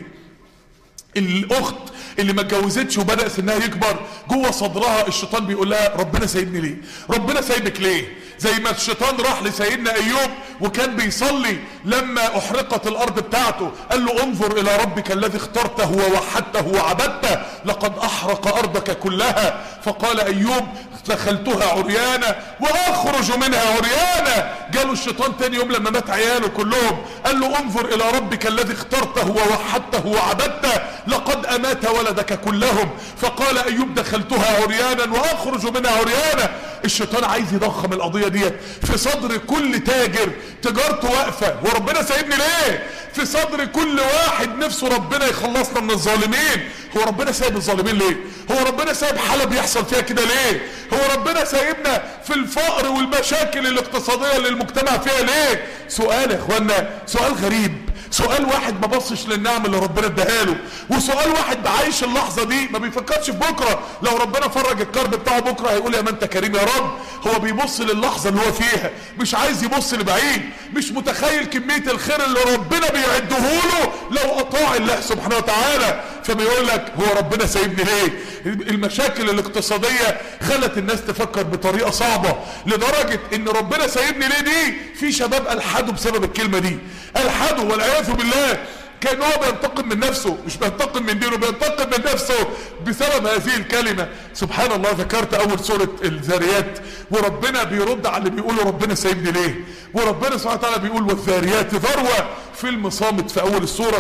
الاخت اللي ما اتجوزتش وبدأ سنها يكبر جوه صدرها الشيطان بيقول لها ربنا سايبني ليه؟ ربنا سايبك ليه؟ زي ما الشيطان راح لسيدنا ايوب وكان بيصلي لما احرقت الارض بتاعته قال له انظر الى ربك الذي اخترته ووحدته وعبدته لقد احرق ارضك كلها. فقال ايوب دخلتها عريانا واخرج منها عريانا. جاله الشيطان تاني يوم لما مات عياله كلهم قال له انظر الى ربك الذي اخترته ووحدته وعبدته لقد امات ولدك كلهم. فقال ايوب دخلتها عريانا واخرج منها عريانا. الشيطان عايز يضخم القضية ديت في صدر كل تاجر تجارته واقفة وربنا سايبني ليه؟ في صدر كل واحد نفسه ربنا يخلصنا من الظالمين. هو ربنا سايب الظالمين ليه؟ هو ربنا سايب حالة بيحصل فيها كده ليه؟ هو ربنا سايبنا في الفقر والمشاكل الاقتصادية اللي المجتمع فيها ليه؟ سؤال يا اخوانا، سؤال غريب. سؤال واحد ما بصش للنعم اللي ربنا اداها له، وسؤال واحد عايش اللحظه دي ما بيفكرش في بكره. لو ربنا فرج الكرب بتاعه بكره هيقول يا ما انت كريم يا رب. هو بيبص للحظه اللي هو فيها، مش عايز يبص لبعيد، مش متخيل كميه الخير اللي ربنا بيعده له لو اطاع الله سبحانه وتعالى. فبيقول لك هو ربنا سايبني ليه؟ المشاكل الاقتصاديه خلت الناس تفكر بطريقه صعبه لدرجه ان ربنا سايبني ليه دي في شباب الحدوا بسبب الكلمه دي، الحدوا والعياذ بالله. كان هو بينتقم من نفسه، مش بينتقم من دينه، بينتقم من نفسه بسبب هذه الكلمة. سبحان الله. ذكرت اول سورة الذاريات وربنا بيرد على اللي بيقولوا ربنا سايبني ليه، وربنا سبحانه وتعالى بيقول والذاريات ذروة. فيلم صامت في اول السورة.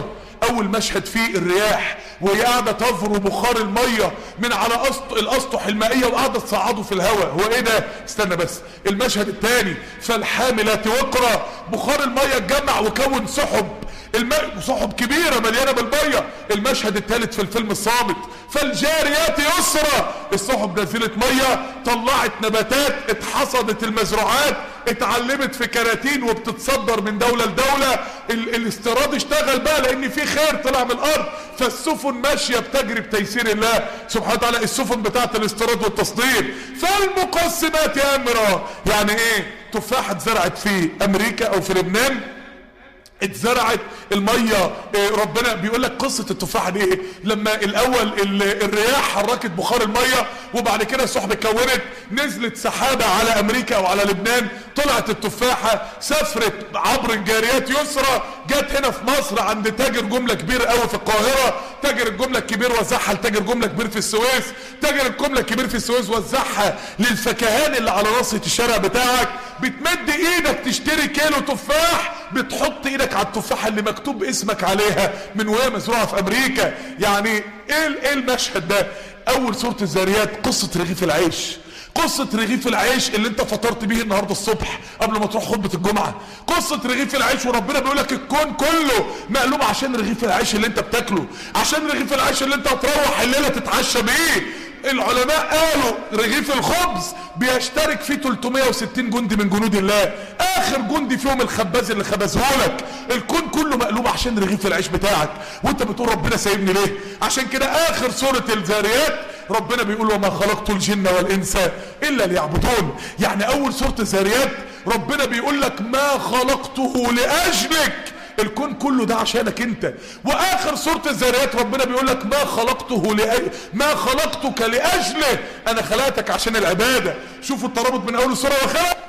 اول مشهد فيه الرياح وهي قاعده تفر بخار الميه من على الاسطح المائيه وقاعده تصعده في الهواء. هو ايه ده؟ استنى بس. المشهد الثاني فالحاملات وقرا، بخار الميه اتجمع وكون سحب، سحب كبيره مليانه بالميه. المشهد الثالث في الفيلم الصامت فالجاريات يسرا، السحب نزلت ميه طلعت نباتات، اتحصدت المزروعات، اتعلمت في كراتين وبتتصدر من دوله لدوله. الاستيراد اشتغل بقى لان في خير طلع من الارض، فالسفن ماشيه بتجري بتيسير الله سبحانه وتعالى، السفن بتاعت الاستيراد والتصدير. فالمقسمات يا امرا، يعني ايه؟ تفاحه اتزرعت في امريكا او في لبنان، اتزرعت الميه. ربنا بيقول لك قصه التفاحه دي ايه؟ لما الاول الرياح حركت بخار الميه وبعد كده السحب اتكونت، نزلت سحابه على امريكا او على لبنان، طلعت التفاحه سافرت عبر الجاريات يسرى، جت هنا في مصر عند تاجر جمله كبير قوي في القاهره. تاجر الجمله الكبير وزعها لتاجر جمله كبير في السويس، تاجر الجمله الكبير في السويس وزعها للفكهان اللي على راسه الشارع بتاعك. بتمد ايدك تشتري كيلو تفاح، بتحط ايدك على التفاحه اللي مكتوب اسمك عليها من وهي مزروعه في امريكا. يعني ايه المشهد ده؟ اول سوره الذاريات قصه رغيف العيش، قصة رغيف العيش اللي انت فطرت بيه النهاردة الصبح قبل ما تروح خطبة الجمعة. قصة رغيف العيش، وربنا بيقولك الكون كله مقلوب عشان رغيف العيش اللي انت بتاكله، عشان رغيف العيش اللي انت هتروح الليلة تتعشى بيه. العلماء قالوا رغيف الخبز بيشترك فيه 360 جندي من جنود الله، اخر جندي فيهم الخباز اللي خبزهولك. الكون كله مقلوب عشان رغيف العيش بتاعك، وانت بتقول ربنا سايبني ليه؟ عشان كده اخر سورة الذاريات ربنا بيقول وما خلقت الجن والانس الا ليعبدون. يعني اول سورة الذاريات ربنا بيقول لك ما خلقته لاجلك، الكون كله ده عشانك انت. واخر سورة الذاريات ربنا بيقول لك ما خلقتك لاجله، انا خلقتك عشان العبادة. شوفوا الترابط من اول السورة واخرها،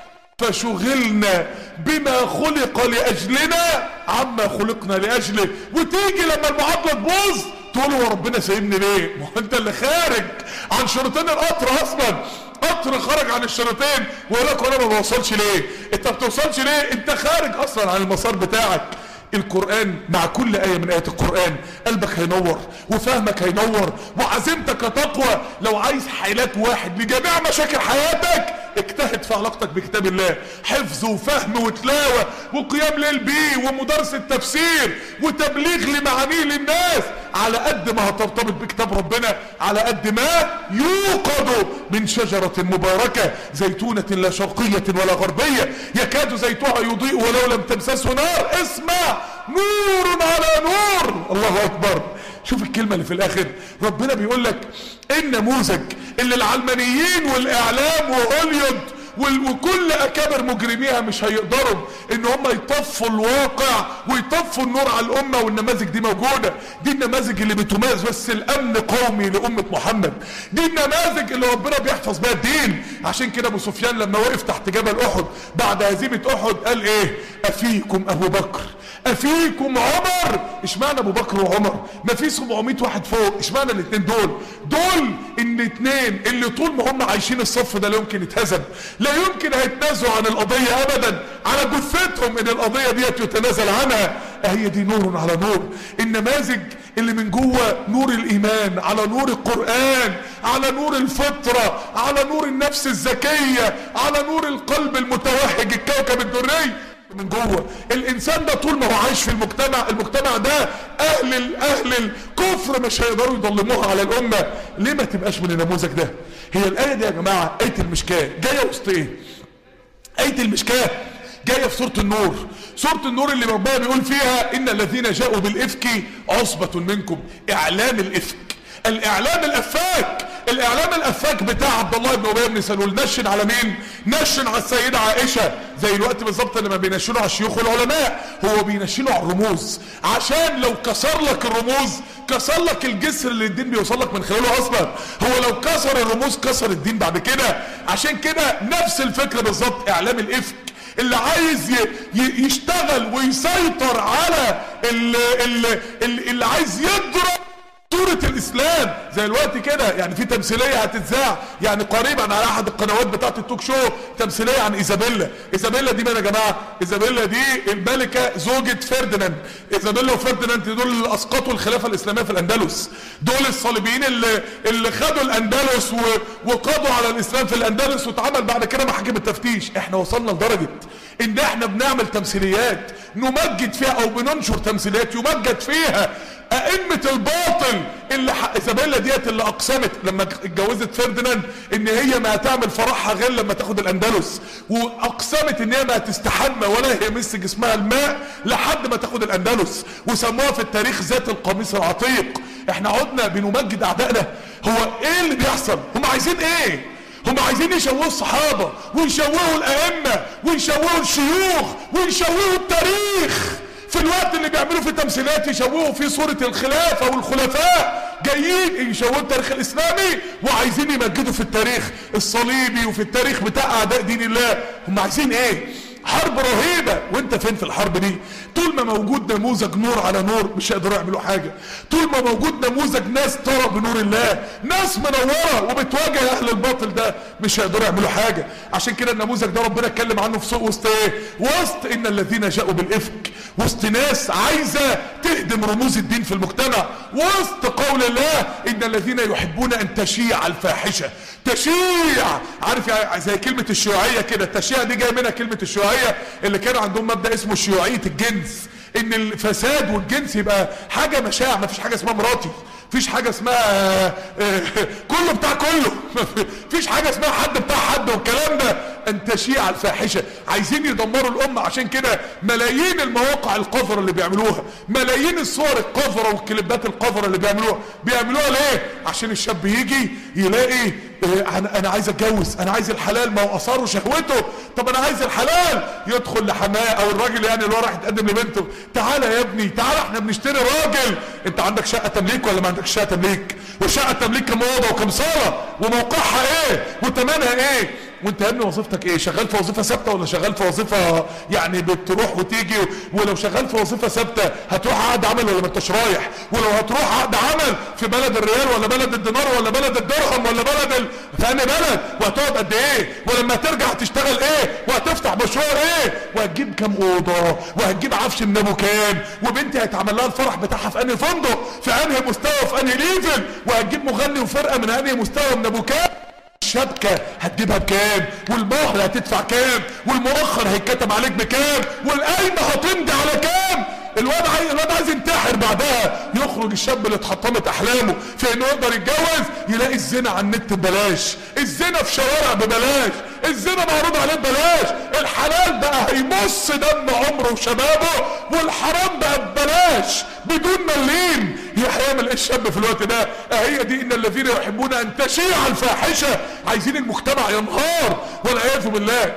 فشغلنا بما خلق لاجلنا عما خلقنا لاجله. وتيجي لما المعادلة تبوظ تقول هو ربنا سايبني ليه؟ ما هو انت اللي خارج عن شريطين القطر اصلا. قطر خرج عن الشريطين ويقول لك وانا ما بوصلش ليه؟ انت ما بتوصلش ليه؟ انت خارج اصلا عن المسار بتاعك. القرآن مع كل آية من آيات القرآن قلبك هينور وفهمك هينور وعزيمتك هتقوى. لو عايز حيلات واحد لجميع مشاكل حياتك، اجتهد في علاقتك بكتاب الله، حفظ وفهم وتلاوة وقيام ليل بيه ومدارسة تفسير وتبليغ لمعانيه للناس. على قد ما هترتبط بكتاب ربنا على قد ما يوقد من شجرة مباركة زيتونة لا شرقية ولا غربية يكاد زيتها يضيء ولو لم تمسسه نار. اسمع، نور على نور. الله اكبر. شوف الكلمة اللي في الاخر، ربنا بيقول لك النموذج اللي العلمانيين والاعلام وهوليود وكل اكابر مجرميها مش هيقدروا ان هم يطفوا الواقع ويطفوا النور على الامة. والنماذج دي موجودة، دي النماذج اللي بتميز بس الامن قومي لامة محمد، دي النماذج اللي ربنا بيحفظ بها الدين. عشان كده ابو سفيان لما وقف تحت جبل احد بعد هزيمة احد قال ايه؟ افيكم ابو بكر افيكم عمر. اشمعنى ابو بكر وعمر؟ ما في 700 واحد فوق، اشمعنى الاثنين دول الاثنين اللي طول ما هم عايشين الصف ده لا يمكن يتهزم، لا يمكن هيتنازلوا عن القضية ابدا، على جثتهم ان القضية ديت يتنازل عنها. هي دي نور على نور. النماذج اللي من جوه نور الايمان على نور القرآن على نور الفطرة على نور النفس الذكية على نور القلب المتوهج الكوكب الدري من جوه. الانسان ده طول ما هو عايش في المجتمع ده اهل الكفر مش هيقدروا يضلموها على الامه. ليه ما تبقاش من النموذج ده؟ هي الايه دي يا جماعه ايه المشكاه جايه وسط ايه؟ ايه المشكاه جايه في سوره النور. سوره النور اللي ربنا بيقول فيها ان الذين جاءوا بالافك عصبه منكم. اعلام الافك، الاعلام الافاك، الاعلام الافاك بتاع عبد الله بن ابي بن سلول نشن على مين؟ نشن على السيده عائشه، زي الوقت بالظبط لما بينشنوا على الشيوخ والعلماء، هو بينشنوا على الرموز عشان لو كسر لك الرموز كسر لك الجسر اللي الدين بيوصل لك من خلاله اصلا. هو لو كسر الرموز كسر الدين بعد كده. عشان كده نفس الفكره بالظبط اعلام الافك اللي عايز يشتغل ويسيطر على اللي عايز يضرب صورة الاسلام زي الوقت كده. يعني في تمثيلية هتتذاع يعني قريبا على احد القنوات بتاعت التوك شو، تمثيلية عن ايزابيلا. ايزابيلا دي مين يا جماعة؟ ايزابيلا دي الملكة زوجة فرديناند. ايزابيلا وفرديناند دول اللي اسقطوا الخلافة الاسلامية في الاندلس، دول الصليبيين اللي خدوا الاندلس وقضوا على الاسلام في الاندلس، واتعمل بعد كده محاكم التفتيش. احنا وصلنا لدرجة ان احنا بنعمل تمثيليات نمجد فيها، او بننشر تمثيليات يمجد فيها ائمة الباطل. اللي ايزابيلا ديت اللي اقسمت لما اتجوزت فرديناند ان هي ما هتعمل فرحها غير لما تاخد الاندلس، واقسمت ان هي ما هتستحمى ولا يمس جسمها الماء لحد ما تاخد الاندلس، وسموها في التاريخ ذات القميص العتيق. احنا عدنا بنمجد اعدائنا. هو ايه اللي بيحصل؟ هم عايزين ايه؟ هم عايزين يشوهوا الصحابة ويشوهوا الائمة ويشوهوا الشيوخ ويشوهوا التاريخ. في الوقت اللي بيعملوا في تمثيلات يشوهوا في صورة الخلافة والخلفاء، جايين يشوهوا التاريخ الاسلامي وعايزين يمجدوا في التاريخ الصليبي وفي التاريخ بتاع اعداء دين الله. هم عايزين ايه؟ حرب رهيبة. وانت فين في الحرب دي؟ طول ما موجود نموذج نور على نور مش هيقدروا يعملوا حاجة. طول ما موجود نموذج ناس ترى بنور الله، ناس منورة وبتواجه اهل الباطل، ده مش هيقدروا يعملوا حاجة. عشان كده النموذج ده ربنا اتكلم عنه في سوق وسط ايه؟ وسط ان الذين جاءوا بالافك، وسط ناس عايزة تهدم رموز الدين في المجتمع، وسط قول الله ان الذين يحبون ان تشيع الفاحشة. تشيع، عارف زي كلمة الشيوعية كده، التشيع دي جاية منها كلمة الشيوعية اللي كانوا عندهم مبدأ اسمه شيوعية الجنس، ان الفساد والجنس يبقى حاجة مشاع. ما فيش حاجة اسمها مراتي، مفيش حاجة اسمها كله بتاع كله، مفيش حاجة اسمها حد بتاع حد والكلام ده. ان تشيع الفاحشة، عايزين يدمروا الامة. عشان كده ملايين المواقع القذرة اللي بيعملوها، ملايين الصور القذرة والكليبات القذرة اللي بيعملوها ليه؟ عشان الشاب يجي يلاقي انا عايز اتجوز، انا عايز الحلال، ما هو اثاره شهوته. طب انا عايز الحلال، يدخل لحماه او الراجل يعني اللي هو راح يتقدم لبنته، تعالى يا ابني تعالى احنا بنشتري راجل، انت عندك شقه تمليك ولا ما عندكش شقه تمليك؟ وشقه تمليك كم اوضه وكم صاله وموقعها ايه وثمنها ايه؟ وانت يا ابني وظيفتك ايه؟ شغال في وظيفه ثابته ولا شغال في وظيفه يعني بتروح وتيجي؟ ولو شغال في وظيفه ثابته هتروح عقد عمل ولا ما انتش رايح؟ ولو هتروح عقد عمل في بلد الريال ولا بلد الدينار ولا بلد الدرهم ولا في انهي بلد؟ وهتقعد قد ايه؟ ولما ترجع هتشتغل ايه؟ وهتفتح مشروع ايه؟ وهتجيب كام اوضه؟ وهتجيب عفش من ابو كام؟ وبنتي هيتعمل لها الفرح بتاعها في انهي فندق؟ في انهي مستوى؟ في انهي ليفل؟ وهتجيب مغني وفرقه من انهي مستوى من ابو كام؟ الشبكة هتجيبها بكام؟ والمهر هتدفع كام؟ والمؤخر هيتكتب عليك بكام؟ والقايمة هتمضي على كام؟ الواد عايز ينتحر بعدها. يخرج الشاب اللي اتحطمت احلامه في انه يقدر يتجوز، يلاقي الزنا على النت ببلاش، الزنا في شوارع ببلاش، الزنا معروض عليه ببلاش، الحلال بقى هيمص دم عمره وشبابه، والحرام بقى ببلاش بدون مليم. هيعمل ايه الشاب في الوقت ده؟ هي دي ان الذين يحبون ان تشيع الفاحشه. عايزين المجتمع ينهار والعياذ بالله.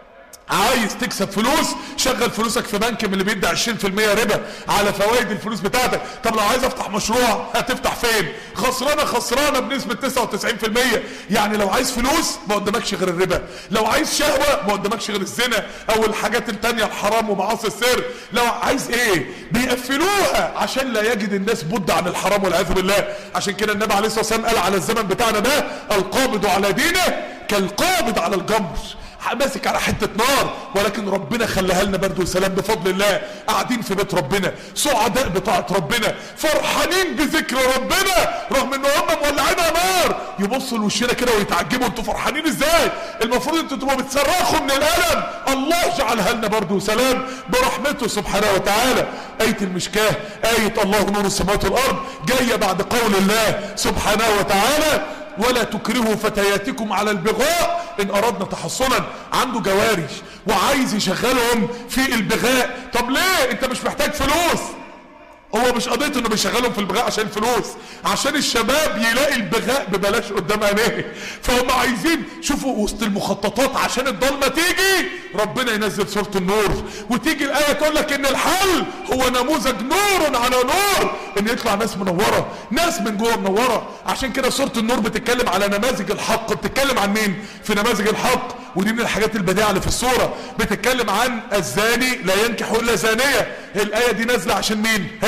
عايز تكسب فلوس؟ شغل فلوسك في بنك من اللي بيدي 20% ربا على فوائد الفلوس بتاعتك. طب لو عايز افتح مشروع هتفتح فين؟ خسرانه بنسبه 99%. يعني لو عايز فلوس ما قدامكش غير الربا، لو عايز شهوه ما قدامكش غير الزنا او الحاجات التانيه الحرام ومعاصي السر. لو عايز ايه؟ بيقفلوها عشان لا يجد الناس بد عن الحرام والعياذ بالله. عشان كده النبي عليه الصلاه والسلام قال على الزمن بتاعنا ده: القابض على دينه كالقابض على الجمر. ماسك على حته نار، ولكن ربنا خلاها لنا برد وسلام بفضل الله. قاعدين في بيت ربنا سعداء بطاعه ربنا، فرحانين بذكر ربنا رغم ان هم مولعينها نار. يبصوا لوشنا كده ويتعجبوا: انتوا فرحانين ازاي؟ المفروض انتوا تبقوا بتصرخوا من الالم. الله جعلها لنا برد وسلام برحمته سبحانه وتعالى. ايه المشكاه، ايه الله نور السماوات والارض، جايه بعد قول الله سبحانه وتعالى: ولا تكرهوا فتياتكم على البغاء ان اردنا تحصنا. عنده جواري وعايز يشغلهم في البغاء. طب ليه؟ انت مش محتاج فلوس. هو مش قضيته انه بيشغلهم في البغاء عشان فلوس، عشان الشباب يلاقي البغاء ببلاش قدام عينيه. فهم عايزين شوفوا وسط المخططات عشان الضلمه تيجي ربنا ينزل سوره النور، وتيجي الايه تقول لك ان الحل هو نموذج نور على نور، ان يطلع ناس منوره، ناس من جوه منوره. عشان كده سوره النور بتتكلم على نماذج الحق. بتتكلم عن مين في نماذج الحق؟ ودي من الحاجات البديعه اللي في السوره. بتتكلم عن الزاني لا ينكح الا زانيه. الايه دي نازله عشان مين؟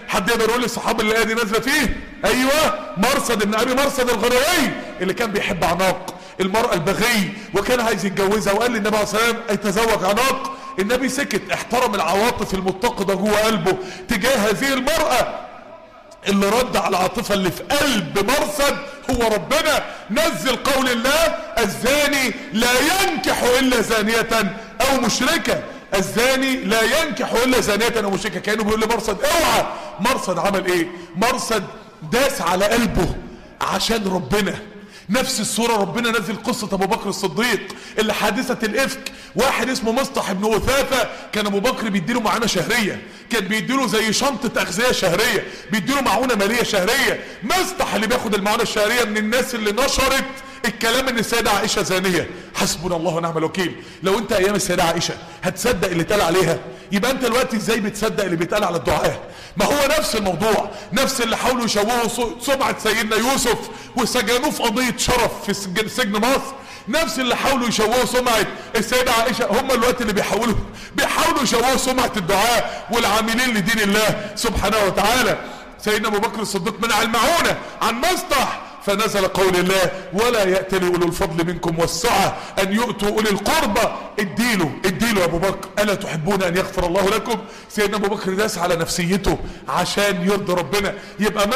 حد يقدر يقول لي الصحابي اللي دي نازله فيه؟ ايوه، مرصد ابن ابي مرصد الغنوي اللي كان بيحب عناق المرأة البغي وكان عايز يتجوزها، وقال للنبي عليه الصلاة والسلام يتزوج عناق. النبي سكت، احترم العواطف المتقدة جوه قلبه تجاه هذه المرأة. اللي رد على العاطفة اللي في قلب مرصد هو ربنا. نزل قول الله: الزاني لا ينكح الا زانية او مشركة. الزاني لا ينكح الا زانية او مشركة. كانه بيقول لمرصد اوعى. مرصد عمل ايه؟ مرصد داس على قلبه عشان ربنا. نفس الصورة ربنا نزل قصة ابو بكر الصديق اللي حادثة الافك. واحد اسمه مصطح ابن وثاثة كان ابو بكر بيديله معونة شهرية، كان بيديله زي شنطة اغذية شهرية، بيديله معونة مالية شهرية. مصطح اللي بياخد المعونة الشهرية من الناس اللي نشرت الكلام ان السيدة عائشة زانية. حسبنا الله ونعم الوكيل. لو انت ايام السيدة عائشة هتصدق اللي اتقال عليها، يبقى انت دلوقتي ازاي بتصدق اللي بيتقال على الدعاة؟ ما هو نفس الموضوع، نفس اللي حاولوا يشوهوا سمعة سيدنا يوسف وسجنوه في قضية شرف في سجن مصر، نفس اللي حاولوا يشوهوا سمعة السيدة عائشة هم الوقت اللي بيحاولوا يشوهوا سمعة الدعاة والعاملين لدين الله سبحانه وتعالى. سيدنا ابو بكر الصديق منع المعونة عن مصطح، فنزل قول الله: ولا يأتل أولو الفضل منكم والسعة أن يؤتوا أولي القربى. اديله يا أبو بكر، ألا تحبون أن يغفر الله لكم؟ سيدنا أبو بكر داس على نفسيته عشان يرضي ربنا. يبقى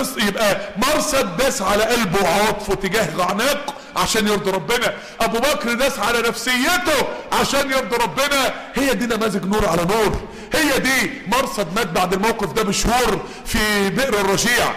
مرصد داس على قلبه وعواطفه تجاه عناق عشان يرضي ربنا. أبو بكر داس على نفسيته عشان يرضي ربنا. هي دي نماذج نور على نور. هي دي. مرصد مات بعد الموقف ده بشهور في بئر الرجيع،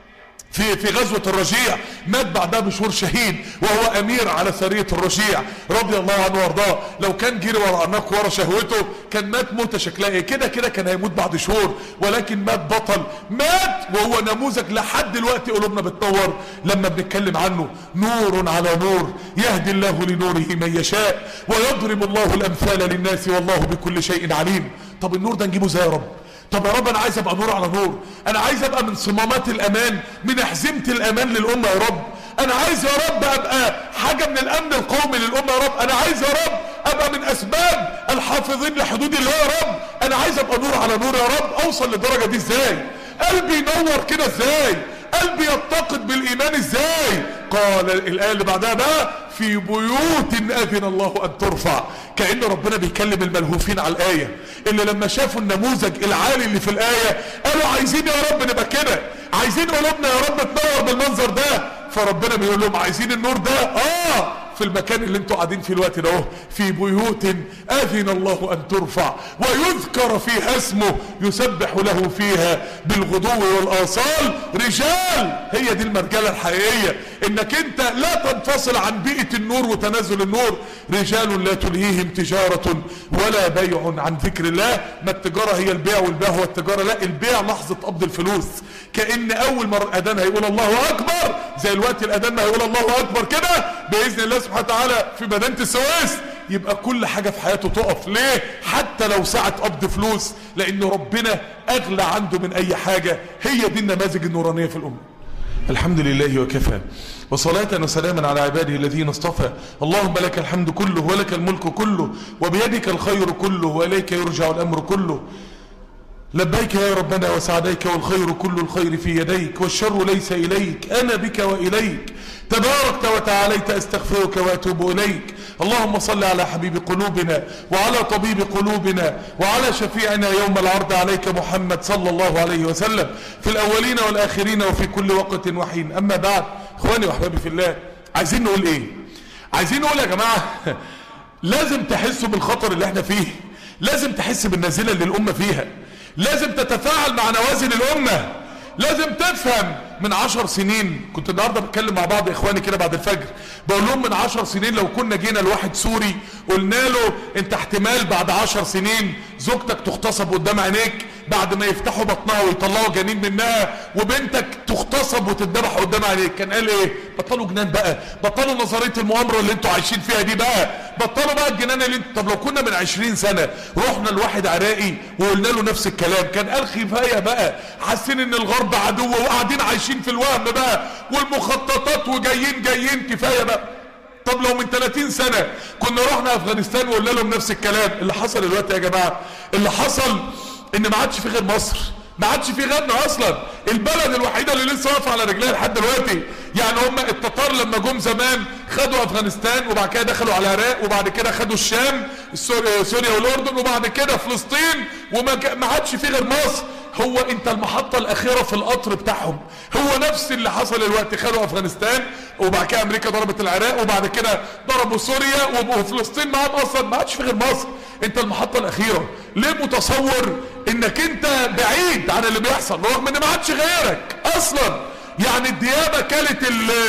في غزوة الرجيع، مات بعدها بشهور شهيد وهو امير على سرية الرجيع رضي الله عنه وارضاه. لو كان جري ورا عناق ورا شهوته كان مات موتة شكلها ايه؟ كده كان هيموت بعد شهور، ولكن مات بطل، مات وهو نموذج لحد دلوقتي قلوبنا بتنور لما بنتكلم عنه. نور على نور يهدي الله لنوره من يشاء ويضرب الله الامثال للناس والله بكل شيء عليم. طب النور ده نجيبه ازاي يا رب؟ طب يا رب انا عايز ابقى نور على نور، انا عايز ابقى من صمامات الامان، من احزمة الامان للامة يا رب. انا عايز يا رب ابقى حاجة من الامن القومي للامة يا رب. انا عايز يا رب ابقى من اسباب الحافظين لحدود الله يا رب. انا عايز ابقى نور على نور يا رب. اوصل للدرجة دي ازاي؟ قلبي ينور كده ازاي؟ قلبي يتقد بالايمان ازاي؟ قال الايه اللي بعدها بقى: في بيوت اذن الله ان ترفع. كأن ربنا بيكلم الملهوفين على الايه اللي لما شافوا النموذج العالي اللي في الايه قالوا عايزين يا رب نبقى كده، عايزين قلوبنا يا رب تنور بالمنظر ده. فربنا بيقول لهم عايزين النور ده في المكان اللي انتوا قاعدين فيه الوقت ده اهو. في بيوت اذن الله ان ترفع ويذكر فيها اسمه يسبح له فيها بالغدو والاصال رجال. هي دي المرجله الحقيقيه، انك انت لا تنفصل عن بيئه النور وتنزل النور. رجال لا تلهيهم تجاره ولا بيع عن ذكر الله. ما التجاره هي البيع والبيع هو التجاره؟ لا، البيع لحظه قبض الفلوس. كأن اول مرة الاذان هيقول الله اكبر زي الوقت الاذان ما هيقول الله اكبر كده باذن الله سبحانه وتعالى في مدينة السويس، يبقى كل حاجة في حياته تقف. ليه؟ حتى لو ساعة قبض فلوس، لان ربنا اغلى عنده من اي حاجة. هي دي النماذج النورانية في الامة. الحمد لله وكفى، وصلاة وسلاما على عباده الذين اصطفى. اللهم لك الحمد كله ولك الملك كله وبيدك الخير كله وإليك يرجع الأمر كله. لبيك يا ربنا وسعديك والخير كل الخير في يديك والشر ليس إليك، أنا بك وإليك تباركت وتعاليت، أستغفرك وأتوب إليك. اللهم صل على حبيب قلوبنا وعلى طبيب قلوبنا وعلى شفيعنا يوم العرض عليك محمد صلى الله عليه وسلم في الأولين والآخرين وفي كل وقت وحين. أما بعد، إخواني وأحبابي في الله، عايزين نقول إيه؟ عايزين نقول يا جماعة لازم تحسوا بالخطر اللي احنا فيه، لازم تحس بالنازلة اللي الأمة فيها، لازم تتفاعل مع نوازل الأمة، لازم تفهم. من 10 سنين كنت النهارده بتكلم مع بعض اخواني كده بعد الفجر، بقول لهم من 10 سنين لو كنا جينا لواحد سوري قلنا له انت احتمال بعد 10 سنين زوجتك تغتصب قدام عينيك بعد ما يفتحوا بطنها ويطلعوا جنين منها، وبنتك تغتصب وتتذبح قدام عينيك، كان قال ايه؟ بطلوا جنان بقى، بطلوا نظريه المؤامره اللي انتوا عايشين فيها دي بقى، بطلوا بقى الجنان اللي طب لو كنا من 20 سنه رحنا لواحد عراقي وقلنا له نفس الكلام كان قال كفايه بقى، حاسين ان الغرب عدو وقاعدين عايشين في الوهم بقى والمخططات وجايين كفايه بقى. طب لو من 30 سنه كنا رحنا افغانستان وقلنا لهم نفس الكلام، اللي حصل دلوقتي يا جماعه، اللي حصل ان ما عادش في غير مصر، ما عادش في غنى اصلا. البلد الوحيده اللي لسه واقفه على رجليها لحد دلوقتي. يعني هم التتار لما جم زمان خدوا افغانستان، وبعد كده دخلوا على العراق، وبعد كده خدوا الشام، سوريا والاردن، وبعد كده فلسطين، وما عادش في غير مصر. هو انت المحطة الاخيرة في القطر بتاعهم هو نفس اللي حصل الوقت. خدوا افغانستان، وبعد كده امريكا ضربت العراق، وبعد كده ضربوا سوريا، وفلسطين معاهم اصلا. ما عادش في غير مصر. انت المحطة الاخيرة. ليه متصور انك انت بعيد عن اللي بيحصل رغم ان ما عادش غيرك اصلا؟ يعني الديابة كانت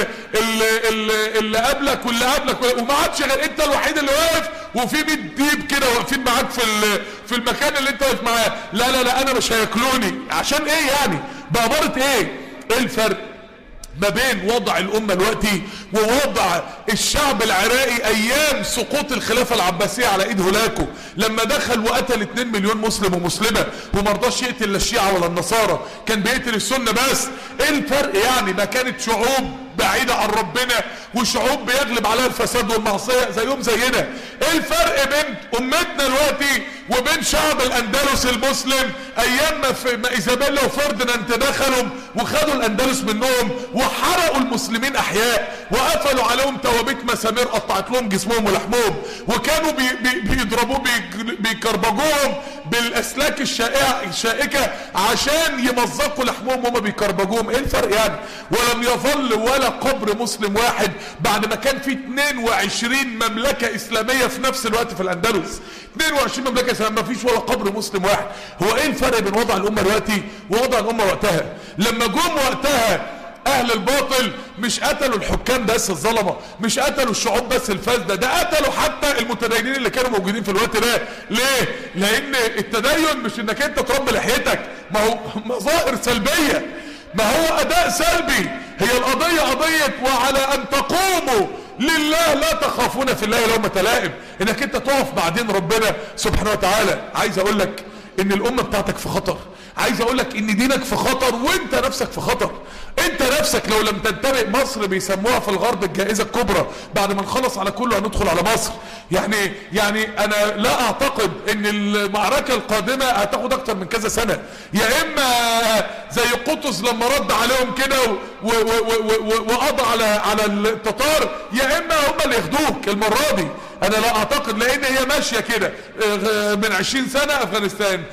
اللي قبلك واللي قبلك، وما عادش غير انت الوحيد اللي واقف، وفي 100 ديب كده واقفين معاك في المكان اللي انت واقف معاه. لا لا لا، انا مش هياكلوني. عشان ايه يعني؟ بأمارة ايه؟ ايه الفرق ما بين وضع الامة دلوقتي ووضع الشعب العراقي ايام سقوط الخلافة العباسية على ايد هولاكو، لما دخل وقتل 2 مليون مسلم ومسلمة، ومرضاش يقتل لا الشيعة ولا النصارى، كان بيقتل السنة بس. ايه الفرق يعني؟ ما كانت شعوب بعيدة عن ربنا وشعوب بيغلب عليها الفساد والمعصية زيهم زينا. ايه الفرق بين امتنا دلوقتي وبين شعب الاندلس المسلم ايام ما ايزابيلا وفرديناند دخلوا وخدوا الاندلس منهم وحرقوا المسلمين احياء، وقفلوا عليهم توابيت مسامير قطعت لهم جسمهم ولحمهم، وكانوا بيضربوه بيكربجوهم بالاسلاك الشائكة عشان يمزقوا لحمهم وهم بيكربجوهم. ايه الفرق يعني؟ ولم يظل ولا قبر مسلم واحد بعد ما كان في 22 مملكة اسلامية في نفس الوقت في الاندلس. 22 مملكة اسلامية، ما فيش ولا قبر مسلم واحد. هو ايه الفرق بين وضع الامة دلوقتي ووضع الامة وقتها؟ لما جم وقتها اهل الباطل مش قتلوا الحكام بس الظلمة، مش قتلوا الشعوب بس الفاسدة، ده قتلوا حتى المتدينين اللي كانوا موجودين في الوقت ده. ليه؟ لان التدين مش انك انت تربي لحيتك، ما هو مظاهر سلبية، ما هو اداء سلبي. هي القضية قضية وعلى ان تقوموا لله لا تخافون في الله لومة لائم، انك انت تقف مع دين ربنا سبحانه وتعالى. عايز اقول لك ان الامة بتاعتك في خطر، عايز اقول لك ان دينك في خطر، وانت نفسك في خطر. انت نفسك لو لم تنتبه، مصر بيسموها في الغرب الجائزة الكبرى، بعد ما نخلص على كله هندخل على مصر. يعني انا لا اعتقد ان المعركة القادمة هتاخد اكتر من كذا سنة. يا اما زي قطز لما رد عليهم كده وقضى على التتار، يا اما هم اللي ياخدوك المرة دي. انا لا اعتقد، لان هي ماشية كده من 20 سنة افغانستان،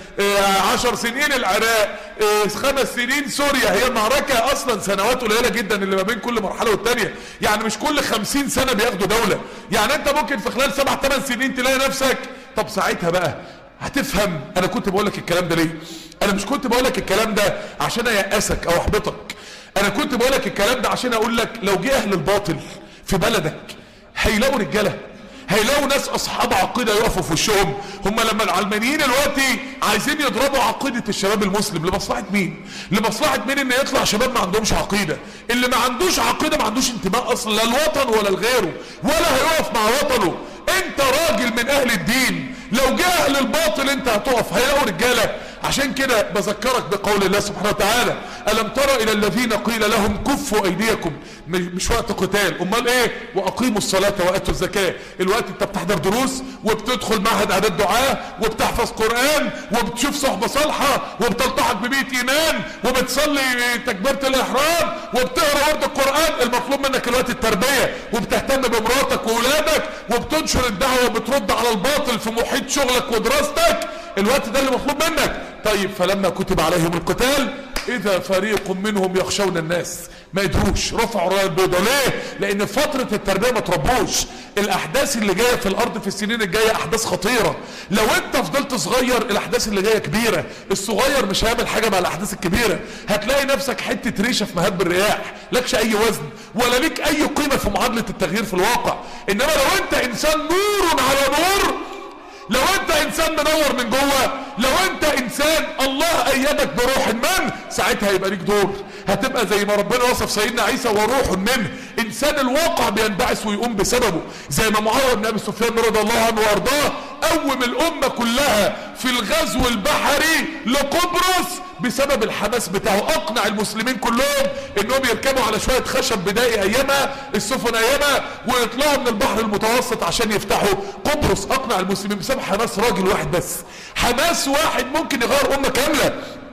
10 سنين العراق، 5 سنين سوريا. هي معركة اصلا سنوات قليلة جدا اللي ما بين كل مرحلة والتانية. يعني مش كل 50 سنة بياخدوا دولة. يعني انت ممكن في خلال 7-8 سنين تلاقي نفسك. طب ساعتها بقى هتفهم انا كنت بقولك الكلام ده ليه. انا مش كنت بقولك الكلام ده عشان ايأسك او احبطك. انا كنت بقولك الكلام ده عشان اقول لك لو جه اهل الباطل في بلدك هيلاقوا رجاله، هيلاقوا ناس اصحاب عقيده يقفوا في وشهم. هم لما العلمانيين دلوقتي عايزين يضربوا عقيده الشباب المسلم، لمصلحه مين؟ لمصلحه مين؟ ان يطلع شباب ما عندهمش عقيده. اللي ما عندوش عقيده ما عندوش انتماء اصلا، لا الوطن ولا لغيره، ولا هيقف مع وطنه. انت راجل من اهل الدين، لو جه اهل الباطل انت هتقف، هيلاقوا رجاله. عشان كده بذكرك بقول الله سبحانه وتعالى: ألم تر إلى الذين قيل لهم كفوا أيديكم. مش وقت قتال، امال ايه؟ واقيموا الصلاة واتوا الزكاة. الوقت انت بتحضر دروس وبتدخل معهد اعداد دعاء وبتحفظ قرآن وبتشوف صحبة صالحة وبتلتحق ببيت ايمان وبتصلي تكبيرة الاحرام وبتقرا ورد القرآن. المطلوب منك الوقت التربية، وبتهتم بمراتك واولادك وبتنشر الدعوة وبترد على الباطل في محيط شغلك ودراستك. الوقت ده اللي مطلوب منك. طيب فلما كتب عليهم القتال اذا فريق منهم يخشون الناس، ما يدروش، رفعوا رايه البيضاء. ليه؟ لان فتره التربيه ما تربوش. الاحداث اللي جايه في الارض في السنين الجايه احداث خطيره. لو انت فضلت صغير الاحداث اللي جايه كبيره. الصغير مش هيعمل حاجه مع الاحداث الكبيره. هتلاقي نفسك حته ريشه في مهب الرياح، لكش اي وزن ولا ليك اي قيمه في معادله التغيير في الواقع. انما لو انت انسان نور على نور، لو انت انسان منور من جوه، لو انت انسان الله ايدك بروح من، ساعتها هيبقى ليك دور. هتبقى زي ما ربنا وصف سيدنا عيسى: وروح منه. انسان الواقع بينبعث ويقوم بسببه، زي ما معاويه بن ابي سفيان رضي الله عنه وارضاه قوم الامه كلها في الغزو البحري لقبرص بسبب الحماس بتاعه. اقنع المسلمين كلهم انهم يركبوا على شويه خشب بدائي ايامها، السفن ايامها، ويطلعوا من البحر المتوسط عشان يفتحوا قبرص. اقنع المسلمين بسبب حماس راجل واحد بس. حماس واحد ممكن يغير امه كامله.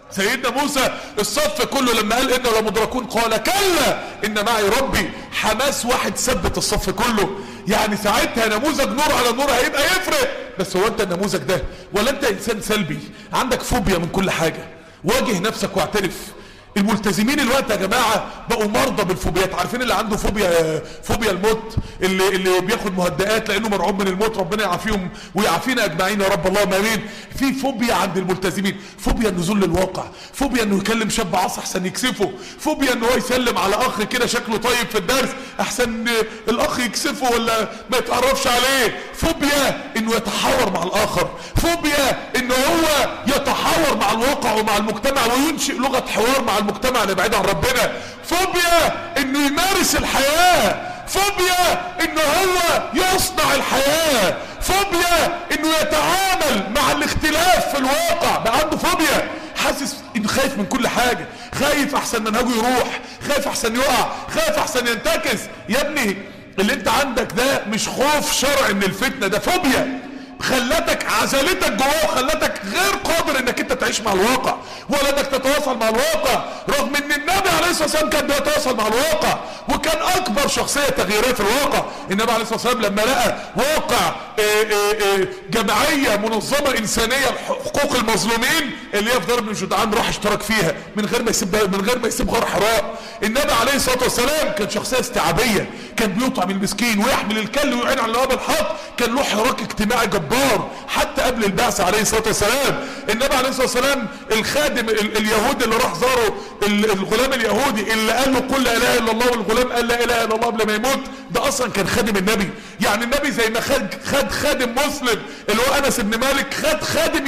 سيدنا موسى الصف كله لما قال إنا لمدركون قال كلا إن معي ربي. حماس واحد ثبت الصف كله. يعني ساعتها نموذج نور على نور هيبقى يفرق. بس هو انت النموذج ده ولا انت انسان سلبي عندك فوبيا من كل حاجة؟ واجه نفسك واعترف. الملتزمين الوقت يا جماعة بقوا مرضى بالفوبيات. عارفين اللي عنده فوبيا الموت، اللي بياخد مهدئات لانه مرعوب من الموت، ربنا يعافيهم ويعافينا اجمعين يا رب اللهم امين. في فوبيا عند الملتزمين، فوبيا النزول للواقع، فوبيا انه يكلم شاب عصى احسن يكسفه، فوبيا انه هو يسلم على اخ كده شكله طيب في الدرس احسن الاخ يكسفه ولا ما يتعرفش عليه، فوبيا انه يتحاور مع الاخر، فوبيا انه هو يتحاور مع الواقع ومع المجتمع وينشئ لغة حوار مع المجتمع اللي بعيد عن ربنا، فوبيا انه يمارس الحياة، فوبيا انه هو يصنع الحياة، فوبيا انه يتعامل مع الاختلاف في الواقع. بقى عنده فوبيا، حاسس انه خايف من كل حاجة، خايف احسن منهجه يروح، خايف احسن يقع، خايف احسن ينتكس. يا ابني اللي انت عندك ده مش خوف شرعي من الفتنة، ده فوبيا خلتك عزلتك جواه وخلتك غير قادر انك انت تعيش مع الواقع ولا انك تتواصل مع الواقع، رغم ان النبي عليه الصلاه والسلام كان بيتواصل مع الواقع وكان اكبر شخصيه تغييرات في الواقع. النبي عليه الصلاه والسلام لما لقى واقع جمعيه منظمه انسانيه لحقوق المظلومين اللي هي في دار بن جدعان راح اشترك فيها من غير ما يسيب غار حراء. النبي عليه الصلاه والسلام كان شخصيه استيعابيه، كان بيطعم المسكين ويحمل الكل ويعين على نواب الحق، كان له حراك اجتماعي جبار حتى قبل البعث عليه الصلاه والسلام. النبي عليه الصلاه والسلام الخادم اليهودي اللي راح زاره الغلام اليهودي اللي قال له قل لا اله الا الله، والغلام قال لا اله الا الله قبل ما يموت، ده اصلا كان خادم النبي. يعني النبي زي ما خد خادم مسلم اللي هو انس بن مالك، خد خادم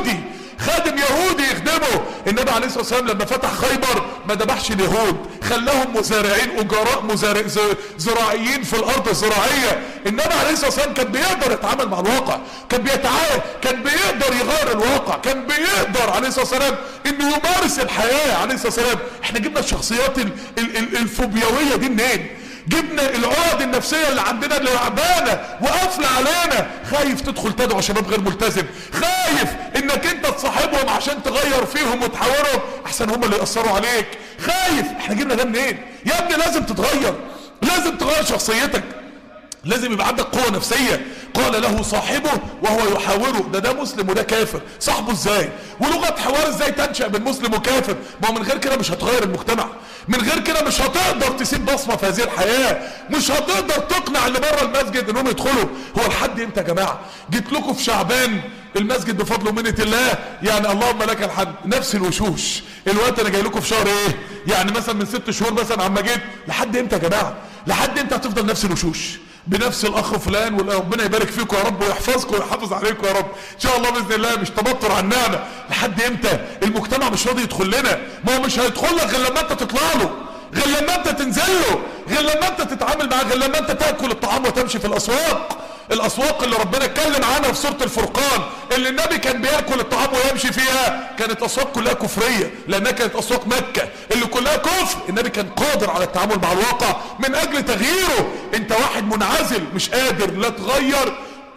يهودي يخدمه. النبي عليه الصلاه والسلام لما فتح خيبر ما ذبحش اليهود، خلاهم مزارعين اجراء زراعيين في الارض الزراعيه. النبي عليه الصلاه والسلام كان بيقدر يتعامل مع الواقع، كان بيتعامل، كان بيقدر يغير الواقع، كان بيقدر عليه الصلاه والسلام انه يمارس الحياه عليه الصلاه والسلام. احنا جبنا الشخصيات الفوبياويه دي منين؟ جبنا العقد النفسيه اللي عندنا اللي لعبانه وقافله علينا. خايف تدخل تدعو شباب غير ملتزم، خايف انك انت تصاحبهم عشان تغير فيهم وتحاورهم احسن هم اللي ياثروا عليك، خايف. احنا جبنا ده منين؟ يا ابني لازم تتغير، لازم تغير شخصيتك، لازم يبقى عندك قوة نفسية. قال له صاحبه وهو يحاوره، ده مسلم وده كافر، صاحبه ازاي؟ ولغة حوار ازاي تنشأ بين مسلم وكافر؟ ما هو من غير كده مش هتغير المجتمع، من غير كده مش هتقدر تسيب بصمة في هذه الحياة، مش هتقدر تقنع اللي بره المسجد انهم يدخلوا. هو لحد امتى يا جماعة؟ جيت لكم في شعبان المسجد بفضل ومنة الله يعني اللهم لك الحمد نفس الوشوش. الوقت انا جاي لكم في شهر ايه؟ يعني مثلا من 6 شهور مثلا عما جيت. لحد امتى يا جماعة؟ لحد امتى هتفضل نفس الوشوش بنفس الاخ فلان؟ وربنا يبارك فيكم يا رب ويحفظكم ويحافظ عليكم يا رب ان شاء الله باذن الله، مش تبطر عن النعمه. لحد امتى؟ المجتمع مش راضي يدخل لنا، ما هو مش هيدخل لك غير لما انت تطلع له، غير لما انت تنزل له، غير لما انت تتعامل معاه، غير لما انت تاكل الطعام وتمشي في الاسواق اللي ربنا اتكلم عنها في سوره الفرقان، اللي النبي كان بياكل الطعام ويمشي فيها، كانت اسواق كلها كفريه لانها كانت اسواق مكه اللي كلها كفر. النبي كان قادر على التعامل مع الواقع من اجل تغييره. انت واحد منعزل مش قادر لا تغير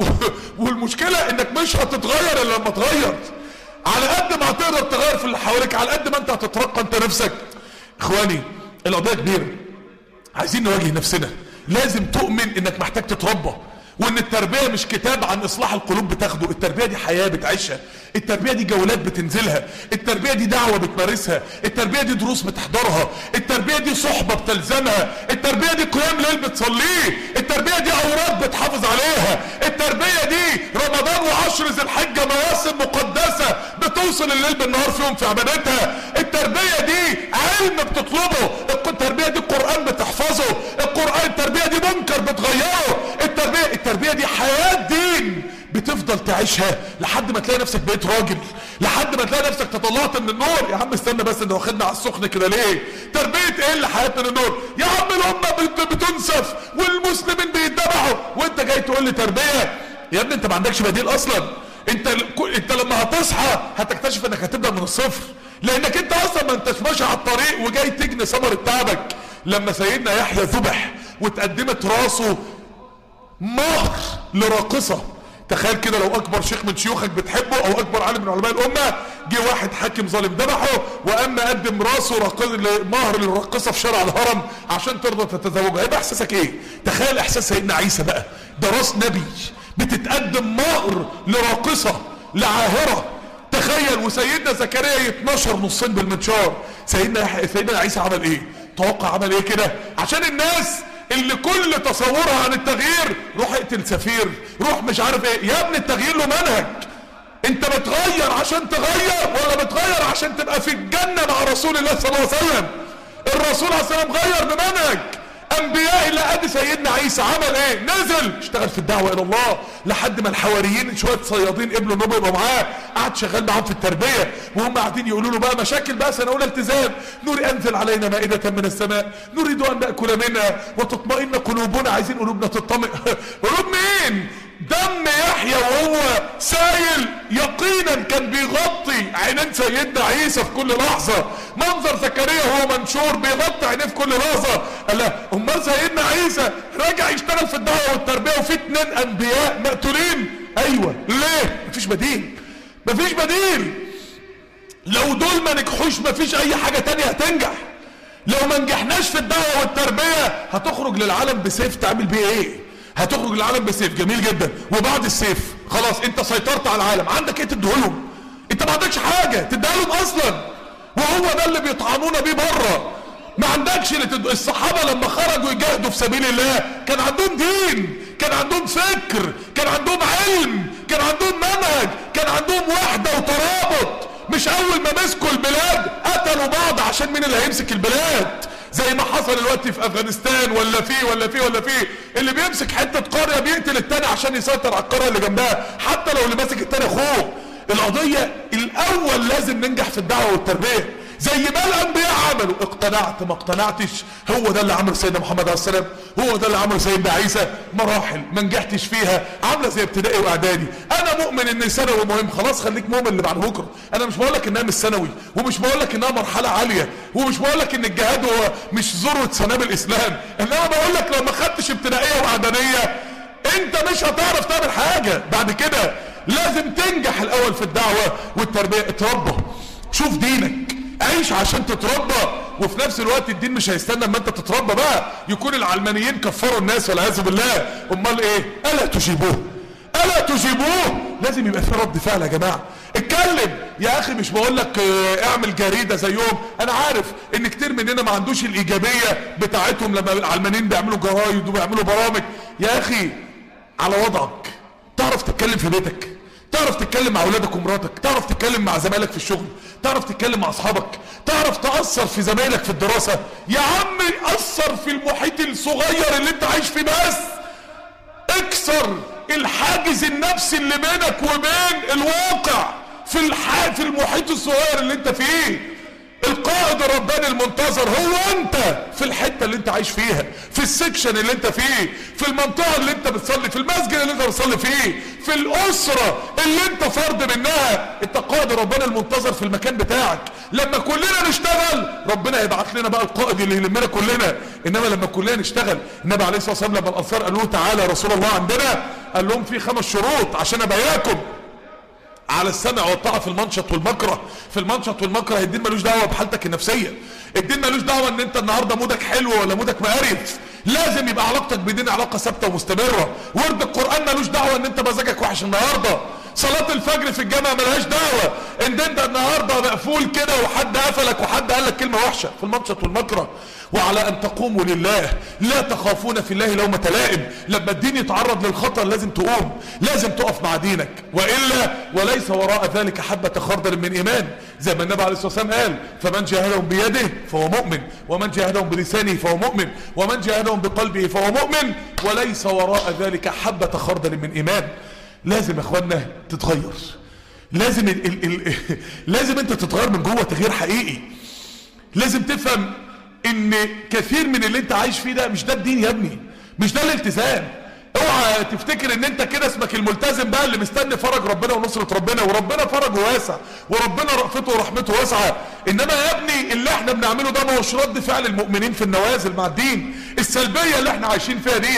والمشكله انك مش هتتغير الا لما تغير. على قد ما هتقدر تغير في اللي حواليك على قد ما انت هتترقى انت نفسك. اخواني القضيه كبيره، عايزين نواجه نفسنا. لازم تؤمن انك محتاج تتربى، وان التربية مش كتاب عن اصلاح القلوب بتاخده، التربية دي حياة بتعيشها، التربية دي جولات بتنزلها، التربية دي دعوة بتمارسها، التربية دي دروس بتحضرها، التربية دي صحبة بتلزمها، التربية دي قيام ليل بتصليه، التربية دي اوراد بتحافظ عليها، التربية دي رمضان وعشر ذي الحجة مواسم مقدسة بتوصل الليل بالنهار فيهم في عبادتها، التربية دي علم بتطلبه، التربية دي قرآن بتحفظه، التربية دي منكر بتغيره، التربية دي حياة دين بتفضل تعيشها لحد ما تلاقي نفسك بقيت راجل، لحد ما تلاقي نفسك تطلعت من النور. يا عم استنى بس، انت واخدنا على السخن كده ليه؟ تربية ايه اللي حياتنا من النور؟ يا عم الامة بتنسف والمسلمين بيتبعوا وانت جاي تقول لي تربية؟ يا ابني انت ما عندكش بديل اصلا. انت لما هتصحى هتكتشف انك هتبدأ من الصفر، لانك انت اصلا ما انتش ماشي على الطريق وجاي تجني ثمرة تعبك. لما سيدنا يحيى ذبح واتقدمت راسه مهر لراقصة تخيل كده لو اكبر شيخ من شيوخك بتحبه او اكبر عالم من علماء الامه جه واحد حاكم ظالم ذبحه واما قدم راسه مهر للراقصه في شارع الهرم عشان ترضى تتزوجها، هيبقى احساسك ايه؟ تخيل احساس سيدنا عيسى بقى، ده راس نبي بتتقدم مهر لراقصه لعاهره. تخيل وسيدنا زكريا يتنشر نصين بالمنشار. سيدنا عيسى عمل ايه؟ توقع عمل ايه كده؟ عشان الناس اللي كل تصورها عن التغيير روح اقتل سفير، روح مش عارف ايه. يا ابني التغيير له منهج. انت بتغير عشان تغير ولا بتغير عشان تبقى في الجنة مع رسول الله صلى الله عليه وسلم؟ الرسول عليه الصلاة والسلام غير بمنهج. انبياء اللي قد سيدنا عيسى عمل ايه؟ نزل اشتغل في الدعوة الى الله لحد ما الحواريين شوية صيادين قبلوا انهم يبقوا معاه، قعد شغال معاهم في التربية وهم قاعدين يقولوا له بقى مشاكل بقى سنة اولى التزام. نور انزل علينا مائدة من السماء نريد ان ناكل منها وتطمئن قلوبنا. عايزين قلوبنا تطمئن. قلوب مين؟ دم يحيى وهو سايل يقينا كان بيغطي عينين سيدنا عيسى في كل لحظة. منظر زكريا وهو منشور بيغطي عينيه في كل لحظة. قال لا امال سيدنا عيسى راجع يشتغل في الدعوة والتربية وفي 2 انبياء مقتولين. ايوه ليه؟ مفيش بديل. مفيش بديل. لو دول ما نجحوش مفيش اي حاجة تانية هتنجح. لو ما نجحناش في الدعوة والتربية هتخرج للعالم بسيف تعمل بيه ايه؟ هتخرج للعالم بسيف جميل جدا، وبعد السيف خلاص انت سيطرت على العالم، عندك ايه تديهولهم؟ انت ما عندكش حاجه تديهولهم اصلا، وهو ده اللي بيطعنونا بيه بره. ما عندكش الصحابه لما خرجوا يجاهدوا في سبيل الله كان عندهم دين، كان عندهم فكر، كان عندهم علم، كان عندهم منهج، كان عندهم وحده وترابط. مش اول ما مسكوا البلاد قتلوا بعض عشان مين اللي هيمسك البلاد، زي ما حصل دلوقتي في افغانستان ولا في اللي بيمسك حته قريه بيقتل التاني عشان يسيطر على القريه اللي جنبها حتى لو اللي ماسك التاني اخوه. القضيه الاول لازم ننجح في الدعوه والتربيه زي ما الانبياء عملوا. اقتنعت ما اقتنعتش، هو ده اللي عمله سيدنا محمد عليه السلام، هو ده اللي عمله سيدنا عيسى. مراحل ما نجحتش فيها عامله زي ابتدائي واعدادي. انا مؤمن ان ثانوي مهم، خلاص خليك مؤمن اللي بعد بكره. انا مش بقول لك انها مش ثانوي، ومش بقول لك انها مرحله عاليه، ومش بقول لك ان الجهاد هو مش ذروه سنام الاسلام، انما بقول لك لو ما خدتش ابتدائيه واعداديه انت مش هتعرف تعمل حاجه بعد كده. لازم تنجح الاول في الدعوه والتربيه. اتربى، شوف دينك، عيش عشان تتربى. وفي نفس الوقت الدين مش هيستنى اما انت تتربى بقى يكون العلمانيين كفروا الناس والعياذ بالله. امال ايه؟ الا تجيبوه، الا تجيبوه. لازم يبقى في رد فعل يا جماعه. اتكلم يا اخي، مش بقول لك اعمل جريده زيهم. انا عارف ان كتير مننا ما عندوش الايجابيه بتاعتهم لما العلمانيين بيعملوا جرايد وبيعملوا برامج. يا اخي على وضعك، تعرف تتكلم في بيتك، تعرف تتكلم مع اولادك ومراتك، تعرف تتكلم مع زمايلك في الشغل، تعرف تتكلم مع اصحابك، تعرف تأثر في زمايلك في الدراسة. يا عم أثر في المحيط الصغير اللي انت عايش فيه بس. اكسر الحاجز النفسي اللي بينك وبين الواقع في المحيط الصغير اللي انت فيه. القائد الرباني المنتظر هو انت في الحتة اللي انت عايش فيها، في السكشن اللي انت فيه، في المنطقة اللي انت بتصلي، في المسجد اللي انت بتصلي فيه، في الاسرة اللي انت فرد منها. انت قائد الرباني المنتظر في المكان بتاعك. لما كلنا نشتغل ربنا يبعث لنا بقى القائد اللي يلمنا كلنا. انما لما كلنا نشتغل، النبي عليه الصلاة والسلام لما الانصار قالوا له تعالى يا رسول الله عندنا، قال لهم في 5 شروط عشان اباياكم على السمع والطاعه في المنشط والمكره. في المنشط والمكره الدين ملوش دعوه بحالتك النفسيه، الدين ملوش دعوه ان انت النهارده مودك حلو ولا مودك مقرف. لازم يبقى علاقتك بدين علاقه ثابته ومستمره. ورد القران ملوش دعوه ان انت مزاجك وحش النهارده. صلاه الفجر في الجامعه ملهاش دعوه ان انت النهارده مقفول كده وحد قفلك وحد قال لك كلمه وحشه. في المنشط والمكره. وعلى ان تقوموا لله لا تخافون في الله لومة لائم. لما الدين يتعرض للخطر لازم تقوم، لازم تقف مع دينك، والا وليس وراء ذلك حبة خردل من ايمان. زي ما النبي عليه الصلاه والسلام قال فمن جاهدهم بيده فهو مؤمن، ومن جاهدهم بلسانه فهو مؤمن، ومن جاهدهم بقلبه فهو مؤمن، وليس وراء ذلك حبة خردل من ايمان. لازم يا اخوانا تتغير، لازم لازم انت تتغير من جوه تغيير حقيقي. لازم تفهم ان كثير من اللي انت عايش فيه ده مش ده الدين يا ابني، مش ده الالتزام. اوعى تفتكر ان انت كده اسمك الملتزم بقى اللي مستني فرج ربنا ونصرة ربنا، وربنا فرجه واسع، وربنا رأفته ورحمته واسعة. انما يا ابني اللي احنا بنعمله ده ما هوش رد فعل المؤمنين في النوازل مع الدين. السلبية اللي احنا عايشين فيها ديت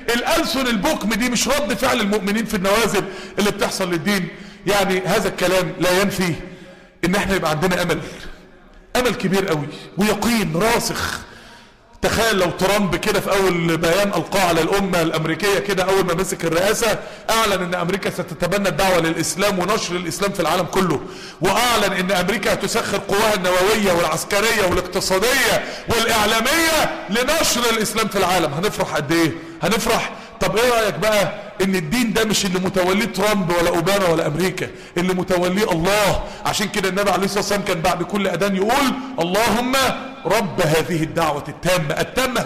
الألسن البكم دي مش رد فعل المؤمنين في النوازل اللي بتحصل للدين؟ يعني هذا الكلام لا ينفي ان احنا يبقى عندنا امل كبير قوي ويقين راسخ. تخيل لو ترامب كده في اول بيان القاه على الامه الامريكيه كده اول ما مسك الرئاسه اعلن ان امريكا ستتبنى الدعوه للاسلام ونشر الاسلام في العالم كله، واعلن ان امريكا هتسخر قواها النوويه والعسكريه والاقتصاديه والاعلاميه لنشر الاسلام في العالم. هنفرح قد ايه؟ هنفرح. طب ايه رايك بقى ان الدين ده مش اللي متوليه ترامب ولا اوباما ولا امريكا، اللي متوليه الله. عشان كده النبي عليه الصلاه والسلام كان بعد كل اذان يقول اللهم رب هذه الدعوه التامه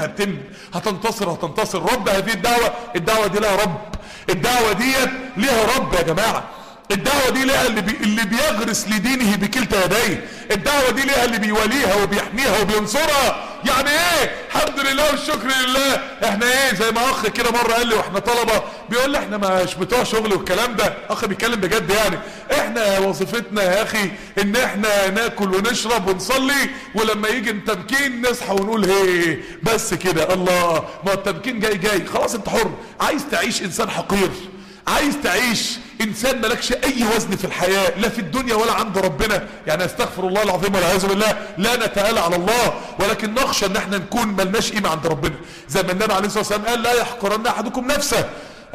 هتنتصر. رب هذه الدعوه دي لها رب، الدعوه ديت ليها رب يا جماعه. الدعوه دي ليها اللي بيغرس لدينه بكلتا يديه، الدعوه دي ليها اللي بيوليها وبيحميها وبينصرها. يعني ايه؟ الحمد لله والشكر لله. احنا ايه؟ زي ما اخ كده مره قال لي واحنا طلبه بيقول لي احنا مش بتوع شغل والكلام ده، اخ بيتكلم بجد يعني. احنا وظيفتنا يا اخي ان احنا ناكل ونشرب ونصلي، ولما يجي التمكين نصحى ونقول هي بس كده. الله، ما التمكين جاي خلاص، انت حر. عايز تعيش انسان حقير، عايز تعيش انسان ملكش اي وزن في الحياة لا في الدنيا ولا عند ربنا، يعني استغفر الله العظيم والعياذ بالله، لا نتآلى على الله، ولكن نخشى ان احنا نكون ملناش قيمة عند ربنا. زي ما النبي عليه الصلاة والسلام قال لا يحقرن احدكم نفسه.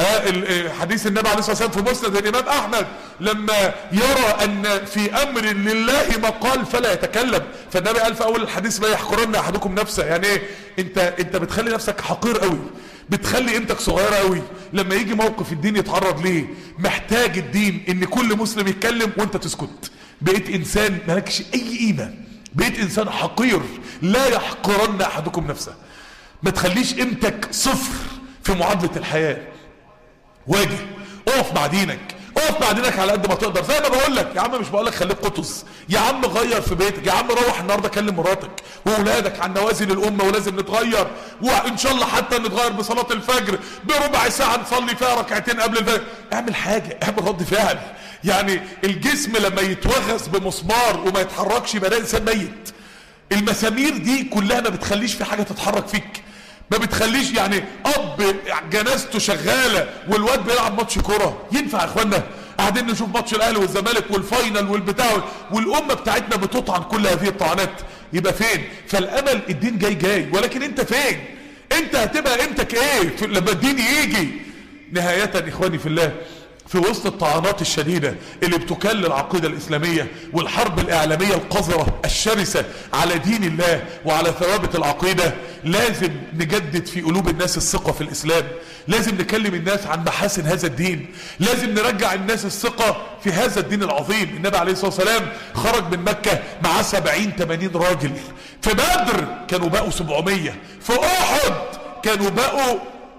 حديث النبي عليه الصلاة والسلام في مسند الامام احمد، لما يرى ان في امر لله مقال فلا يتكلم، فالنبي قال في اول الحديث لا يحقرن احدكم نفسه. يعني ايه؟ انت بتخلي نفسك حقير قوي، بتخلي قيمتك صغيره قوي. لما يجي موقف الدين يتعرض ليه، محتاج الدين ان كل مسلم يتكلم وانت تسكت. بقيت انسان مالكش اي قيمه، بقيت انسان حقير. لا يحقرن احدكم نفسه. ما تخليش قيمتك صفر في معادله الحياه. واجه، اقف مع دينك، اقف مع دينك على قد ما تقدر. زي ما بقول لك يا عم، مش بقول لك خليك قطز، يا عم غير في بيتك، يا عم روح النهارده كلم مراتك واولادك عن نوازل الامه ولازم نتغير، وان شاء الله حتى نتغير بصلاه الفجر بربع ساعه نصلي فيها ركعتين قبل الفجر. اعمل حاجه، اعمل رد فعل. يعني الجسم لما يتوغس بمسمار وما يتحركش يبقى ده انسان ميت. المسامير دي كلها ما بتخليش في حاجه تتحرك فيك، ما بتخليش. يعني اب جنازته شغاله والواد بيلعب ماتش كوره، ينفع يا اخوانا؟ قاعدين نشوف ماتش الاهلي والزمالك والفاينل والبتاع، والامه بتاعتنا بتطعن كل هذه الطعنات. يبقى فين؟ فالامل الدين جاي، ولكن انت فين؟ انت هتبقى قيمتك ايه لما الدين يجي؟ نهايه اخواني في الله، في وسط الطعنات الشديدة اللي بتكل العقيدة الإسلامية والحرب الإعلامية القذرة الشرسة على دين الله وعلى ثوابت العقيدة، لازم نجدد في قلوب الناس الثقة في الإسلام. لازم نكلم الناس عن محاسن هذا الدين، لازم نرجع الناس الثقة في هذا الدين العظيم. النبي عليه الصلاة والسلام خرج من مكة مع 70-80 راجل. في بدر كانوا بقوا 700، في أحد كانوا بقوا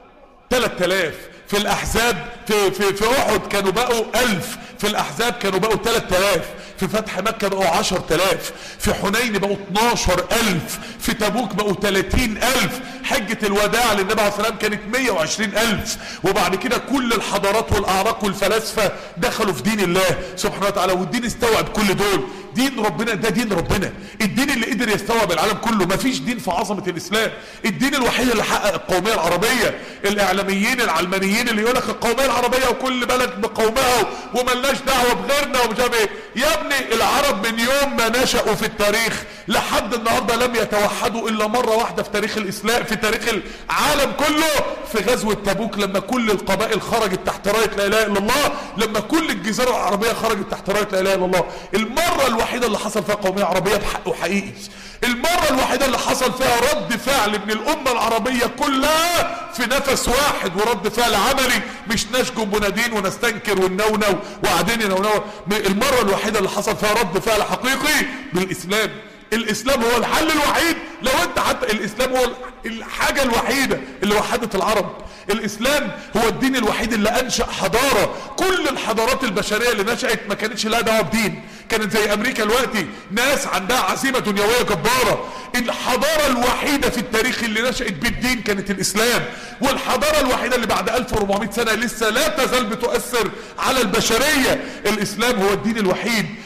3000، في الأحزاب في أحد كانوا بقوا 1000، في الأحزاب كانوا بقوا 3000، في فتح مكة بقوا 10000، في حنين بقوا 12000، في تبوك بقوا 30000، حجة الوداع للنبي عليه الصلاة والسلام كانت 120,000. وبعد كده كل الحضارات والأعراق والفلاسفة دخلوا في دين الله سبحانه وتعالى، والدين استوعب كل دول. دين ربنا ده دين ربنا، الدين اللي قدر يستوعب العالم كله. مفيش دين في عظمة الإسلام، الدين الوحيد اللي حقق القومية العربية. الإعلاميين العلمانيين اللي يقولك القومية العربية وكل بلد بقومها وملناش دعوة بغيرنا ومش عارف ايه. يا ابني العرب من يوم ما نشأوا في التاريخ لحد النهارده لم يتوحدوا الا مرة واحدة في تاريخ الإسلام، في تاريخ العالم كله، في غزوة تبوك لما كل القبائل خرجت تحت راية لا إله إلا الله، لما كل الجزيرة العربية خرجت تحت راية لا إله إلا الله. المرة الوحيدة اللي حصل فيها قومية عربية بحق وحقيقي، المرة الوحيدة اللي حصل فيها رد فعل من الأمة العربية كلها في نفس واحد، ورد فعل عملي، مش نشجب ونادين ونستنكر وننونو وقاعدين ينونو. المرة الوحيدة اللي حصل فيها رد فعل حقيقي بالإسلام. الإسلام هو الحل الوحيد. لو انت حتى الإسلام هو الحاجة الوحيدة اللي وحدت العرب. الإسلام هو الدين الوحيد اللي أنشأ حضارة. كل الحضارات البشرية اللي نشأت ما كانتش لها دعوة بدين، كانت زي أمريكا دلوقتي ناس عندها عزيمة دنيوية جبارة. الحضارة الوحيدة في التاريخ اللي نشأت بالدين كانت الإسلام، والحضارة الوحيدة اللي بعد 1400 سنة لسه لا تزال بتؤثر على البشرية. الإسلام هو الدين الوحيد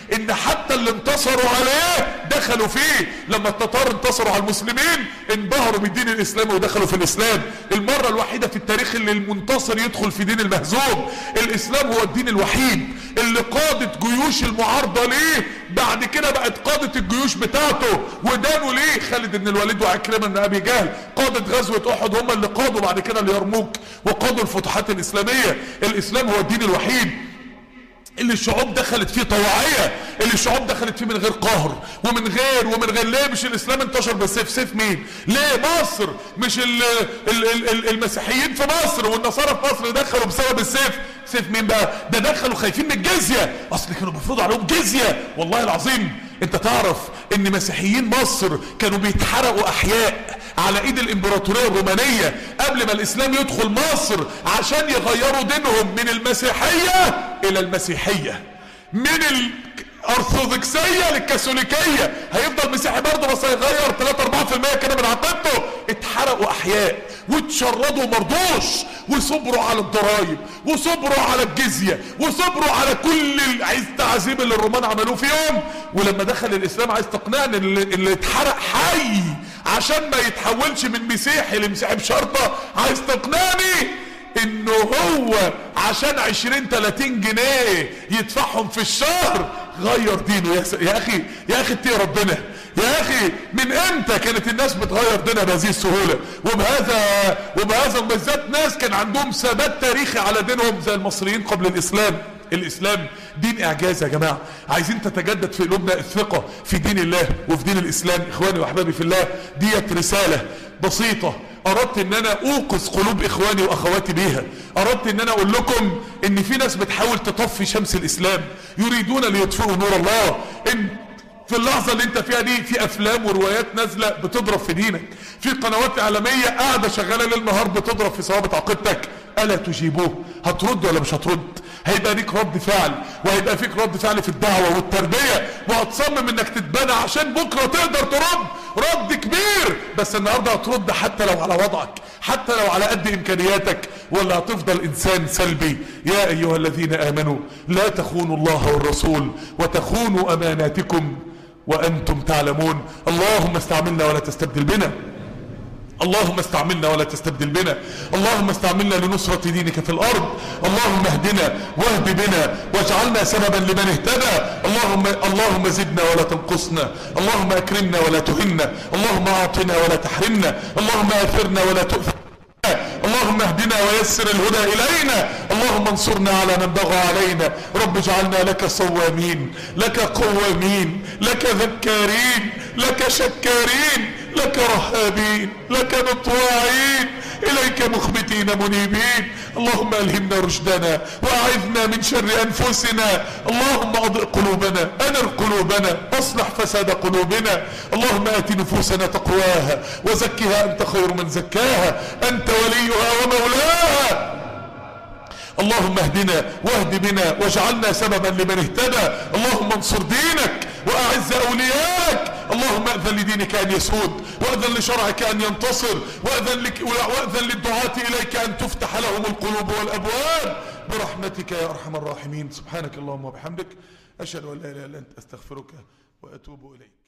ان حتى اللي انتصروا عليه دخلوا فيه. لما التتار انتصروا على المسلمين انبهروا بالدين الاسلامي ودخلوا في الاسلام. المرة الوحيدة في التاريخ اللي المنتصر يدخل في دين المهزوم. الاسلام هو الدين الوحيد اللي قادت جيوش المعارضة ليه بعد كده بقت قادة الجيوش بتاعته ودانوا ليه. خالد بن الوليد وعكرمة بن ابي جهل قادة غزوة احد هم اللي قادوا بعد كده اليرموك وقادوا الفتوحات الاسلامية. الاسلام هو الدين الوحيد اللي الشعوب دخلت فيه طواعية، اللي الشعوب دخلت فيه من غير قهر ومن غير ليه مش الاسلام انتشر بالسيف؟ سيف مين؟ ليه مصر مش المسيحيين في مصر والنصارى في مصر دخلوا بسبب السيف؟ سيف مين بقى؟ ده دخلوا خايفين من الجزية، اصل كانوا بيفرضوا عليهم جزية. والله العظيم انت تعرف ان مسيحيين مصر كانوا بيتحرقوا احياء على ايد الامبراطورية الرومانية قبل ما الاسلام يدخل مصر عشان يغيروا دينهم من المسيحية الى المسيحية، من الارثوذكسية للكاثوليكية. هيفضل مسيحي برضه بس هيغير 3-4% كده من عقيدته. اتحرقوا احياء واتشردوا مرضوش وصبروا على الضرايب وصبروا على الجزية وصبروا على كل التعذيب اللي الرومان عملوه فيهم. ولما دخل الاسلام عايز تقنعني اللي اتحرق حي عشان ما يتحولش من مسيحي لمسيحي بشرطة، عايز تقنعني انه هو عشان 20-30 جنيه يدفعهم في الشهر غير دينه. يا اخي اتقي ربنا يا اخي. من امتى كانت الناس بتغير دينها بهذه السهولة وبهذا بالذات ناس كان عندهم ثبات تاريخي على دينهم زي المصريين قبل الاسلام؟ الاسلام دين اعجاز يا جماعة. عايزين تتجدد في قلوبنا الثقة في دين الله وفي دين الاسلام. اخواني واحبابي في الله، ديت رسالة بسيطة اردت ان انا اوقظ قلوب اخواني واخواتي بيها. اردت ان انا اقول لكم ان في ناس بتحاول تطفي شمس الاسلام، يريدون ليطفئوا نور الله. ان في اللحظة اللي انت فيها دي في افلام وروايات نازلة بتضرب في دينك، في قنوات اعلامية قاعدة شغالة ليل نهار بتضرب في ثوابت عقيدتك. الا تجيبوه؟ هترد ولا مش هترد؟ هيبقى ليك رد فعل وهيبقى فيك رد فعل في الدعوة والتربية، وهتصمم انك تتبنى عشان بكرة تقدر ترد رد كبير. بس النهاردة هترد حتى لو على وضعك، حتى لو على قد امكانياتك، ولا هتفضل انسان سلبي. يا ايها الذين امنوا لا تخونوا الله والرسول وتخونوا اماناتكم وانتم تعلمون. اللهم استعملنا ولا تستبدل بنا، اللهم استعملنا ولا تستبدل بنا، اللهم استعملنا لنصرة دينك في الارض. اللهم اهدنا واهد بنا واجعلنا سببا لمن اهتدى. اللهم زدنا ولا تنقصنا، اللهم اكرمنا ولا تهنا، اللهم اعطنا ولا تحرمنا، اللهم اثرنا ولا تؤثرنا، اللهم اهدنا ويسر الهدى الينا، اللهم انصرنا على من بغى علينا. رب اجعلنا لك صوامين، لك قوامين، لك ذكارين، لك شكارين، لك رهابين، لك مطواعين، اليك مخبتين منيبين. اللهم الهمنا رشدنا واعذنا من شر انفسنا. اللهم اضئ قلوبنا، انر قلوبنا، اصلح فساد قلوبنا. اللهم ات نفوسنا تقواها وزكها انت خير من زكاها، انت وليها ومولاها. اللهم اهدنا واهد بنا واجعلنا سببا لمن اهتدى. اللهم انصر دينك واعز اولياءك. اللهم اذن لدينك ان يسود، واذن لشرعك ان ينتصر، واذن للدعاة اليك ان تفتح لهم القلوب والابواب برحمتك يا ارحم الراحمين. سبحانك اللهم وبحمدك، اشهد ان لا اله الا انت، استغفرك واتوب اليك.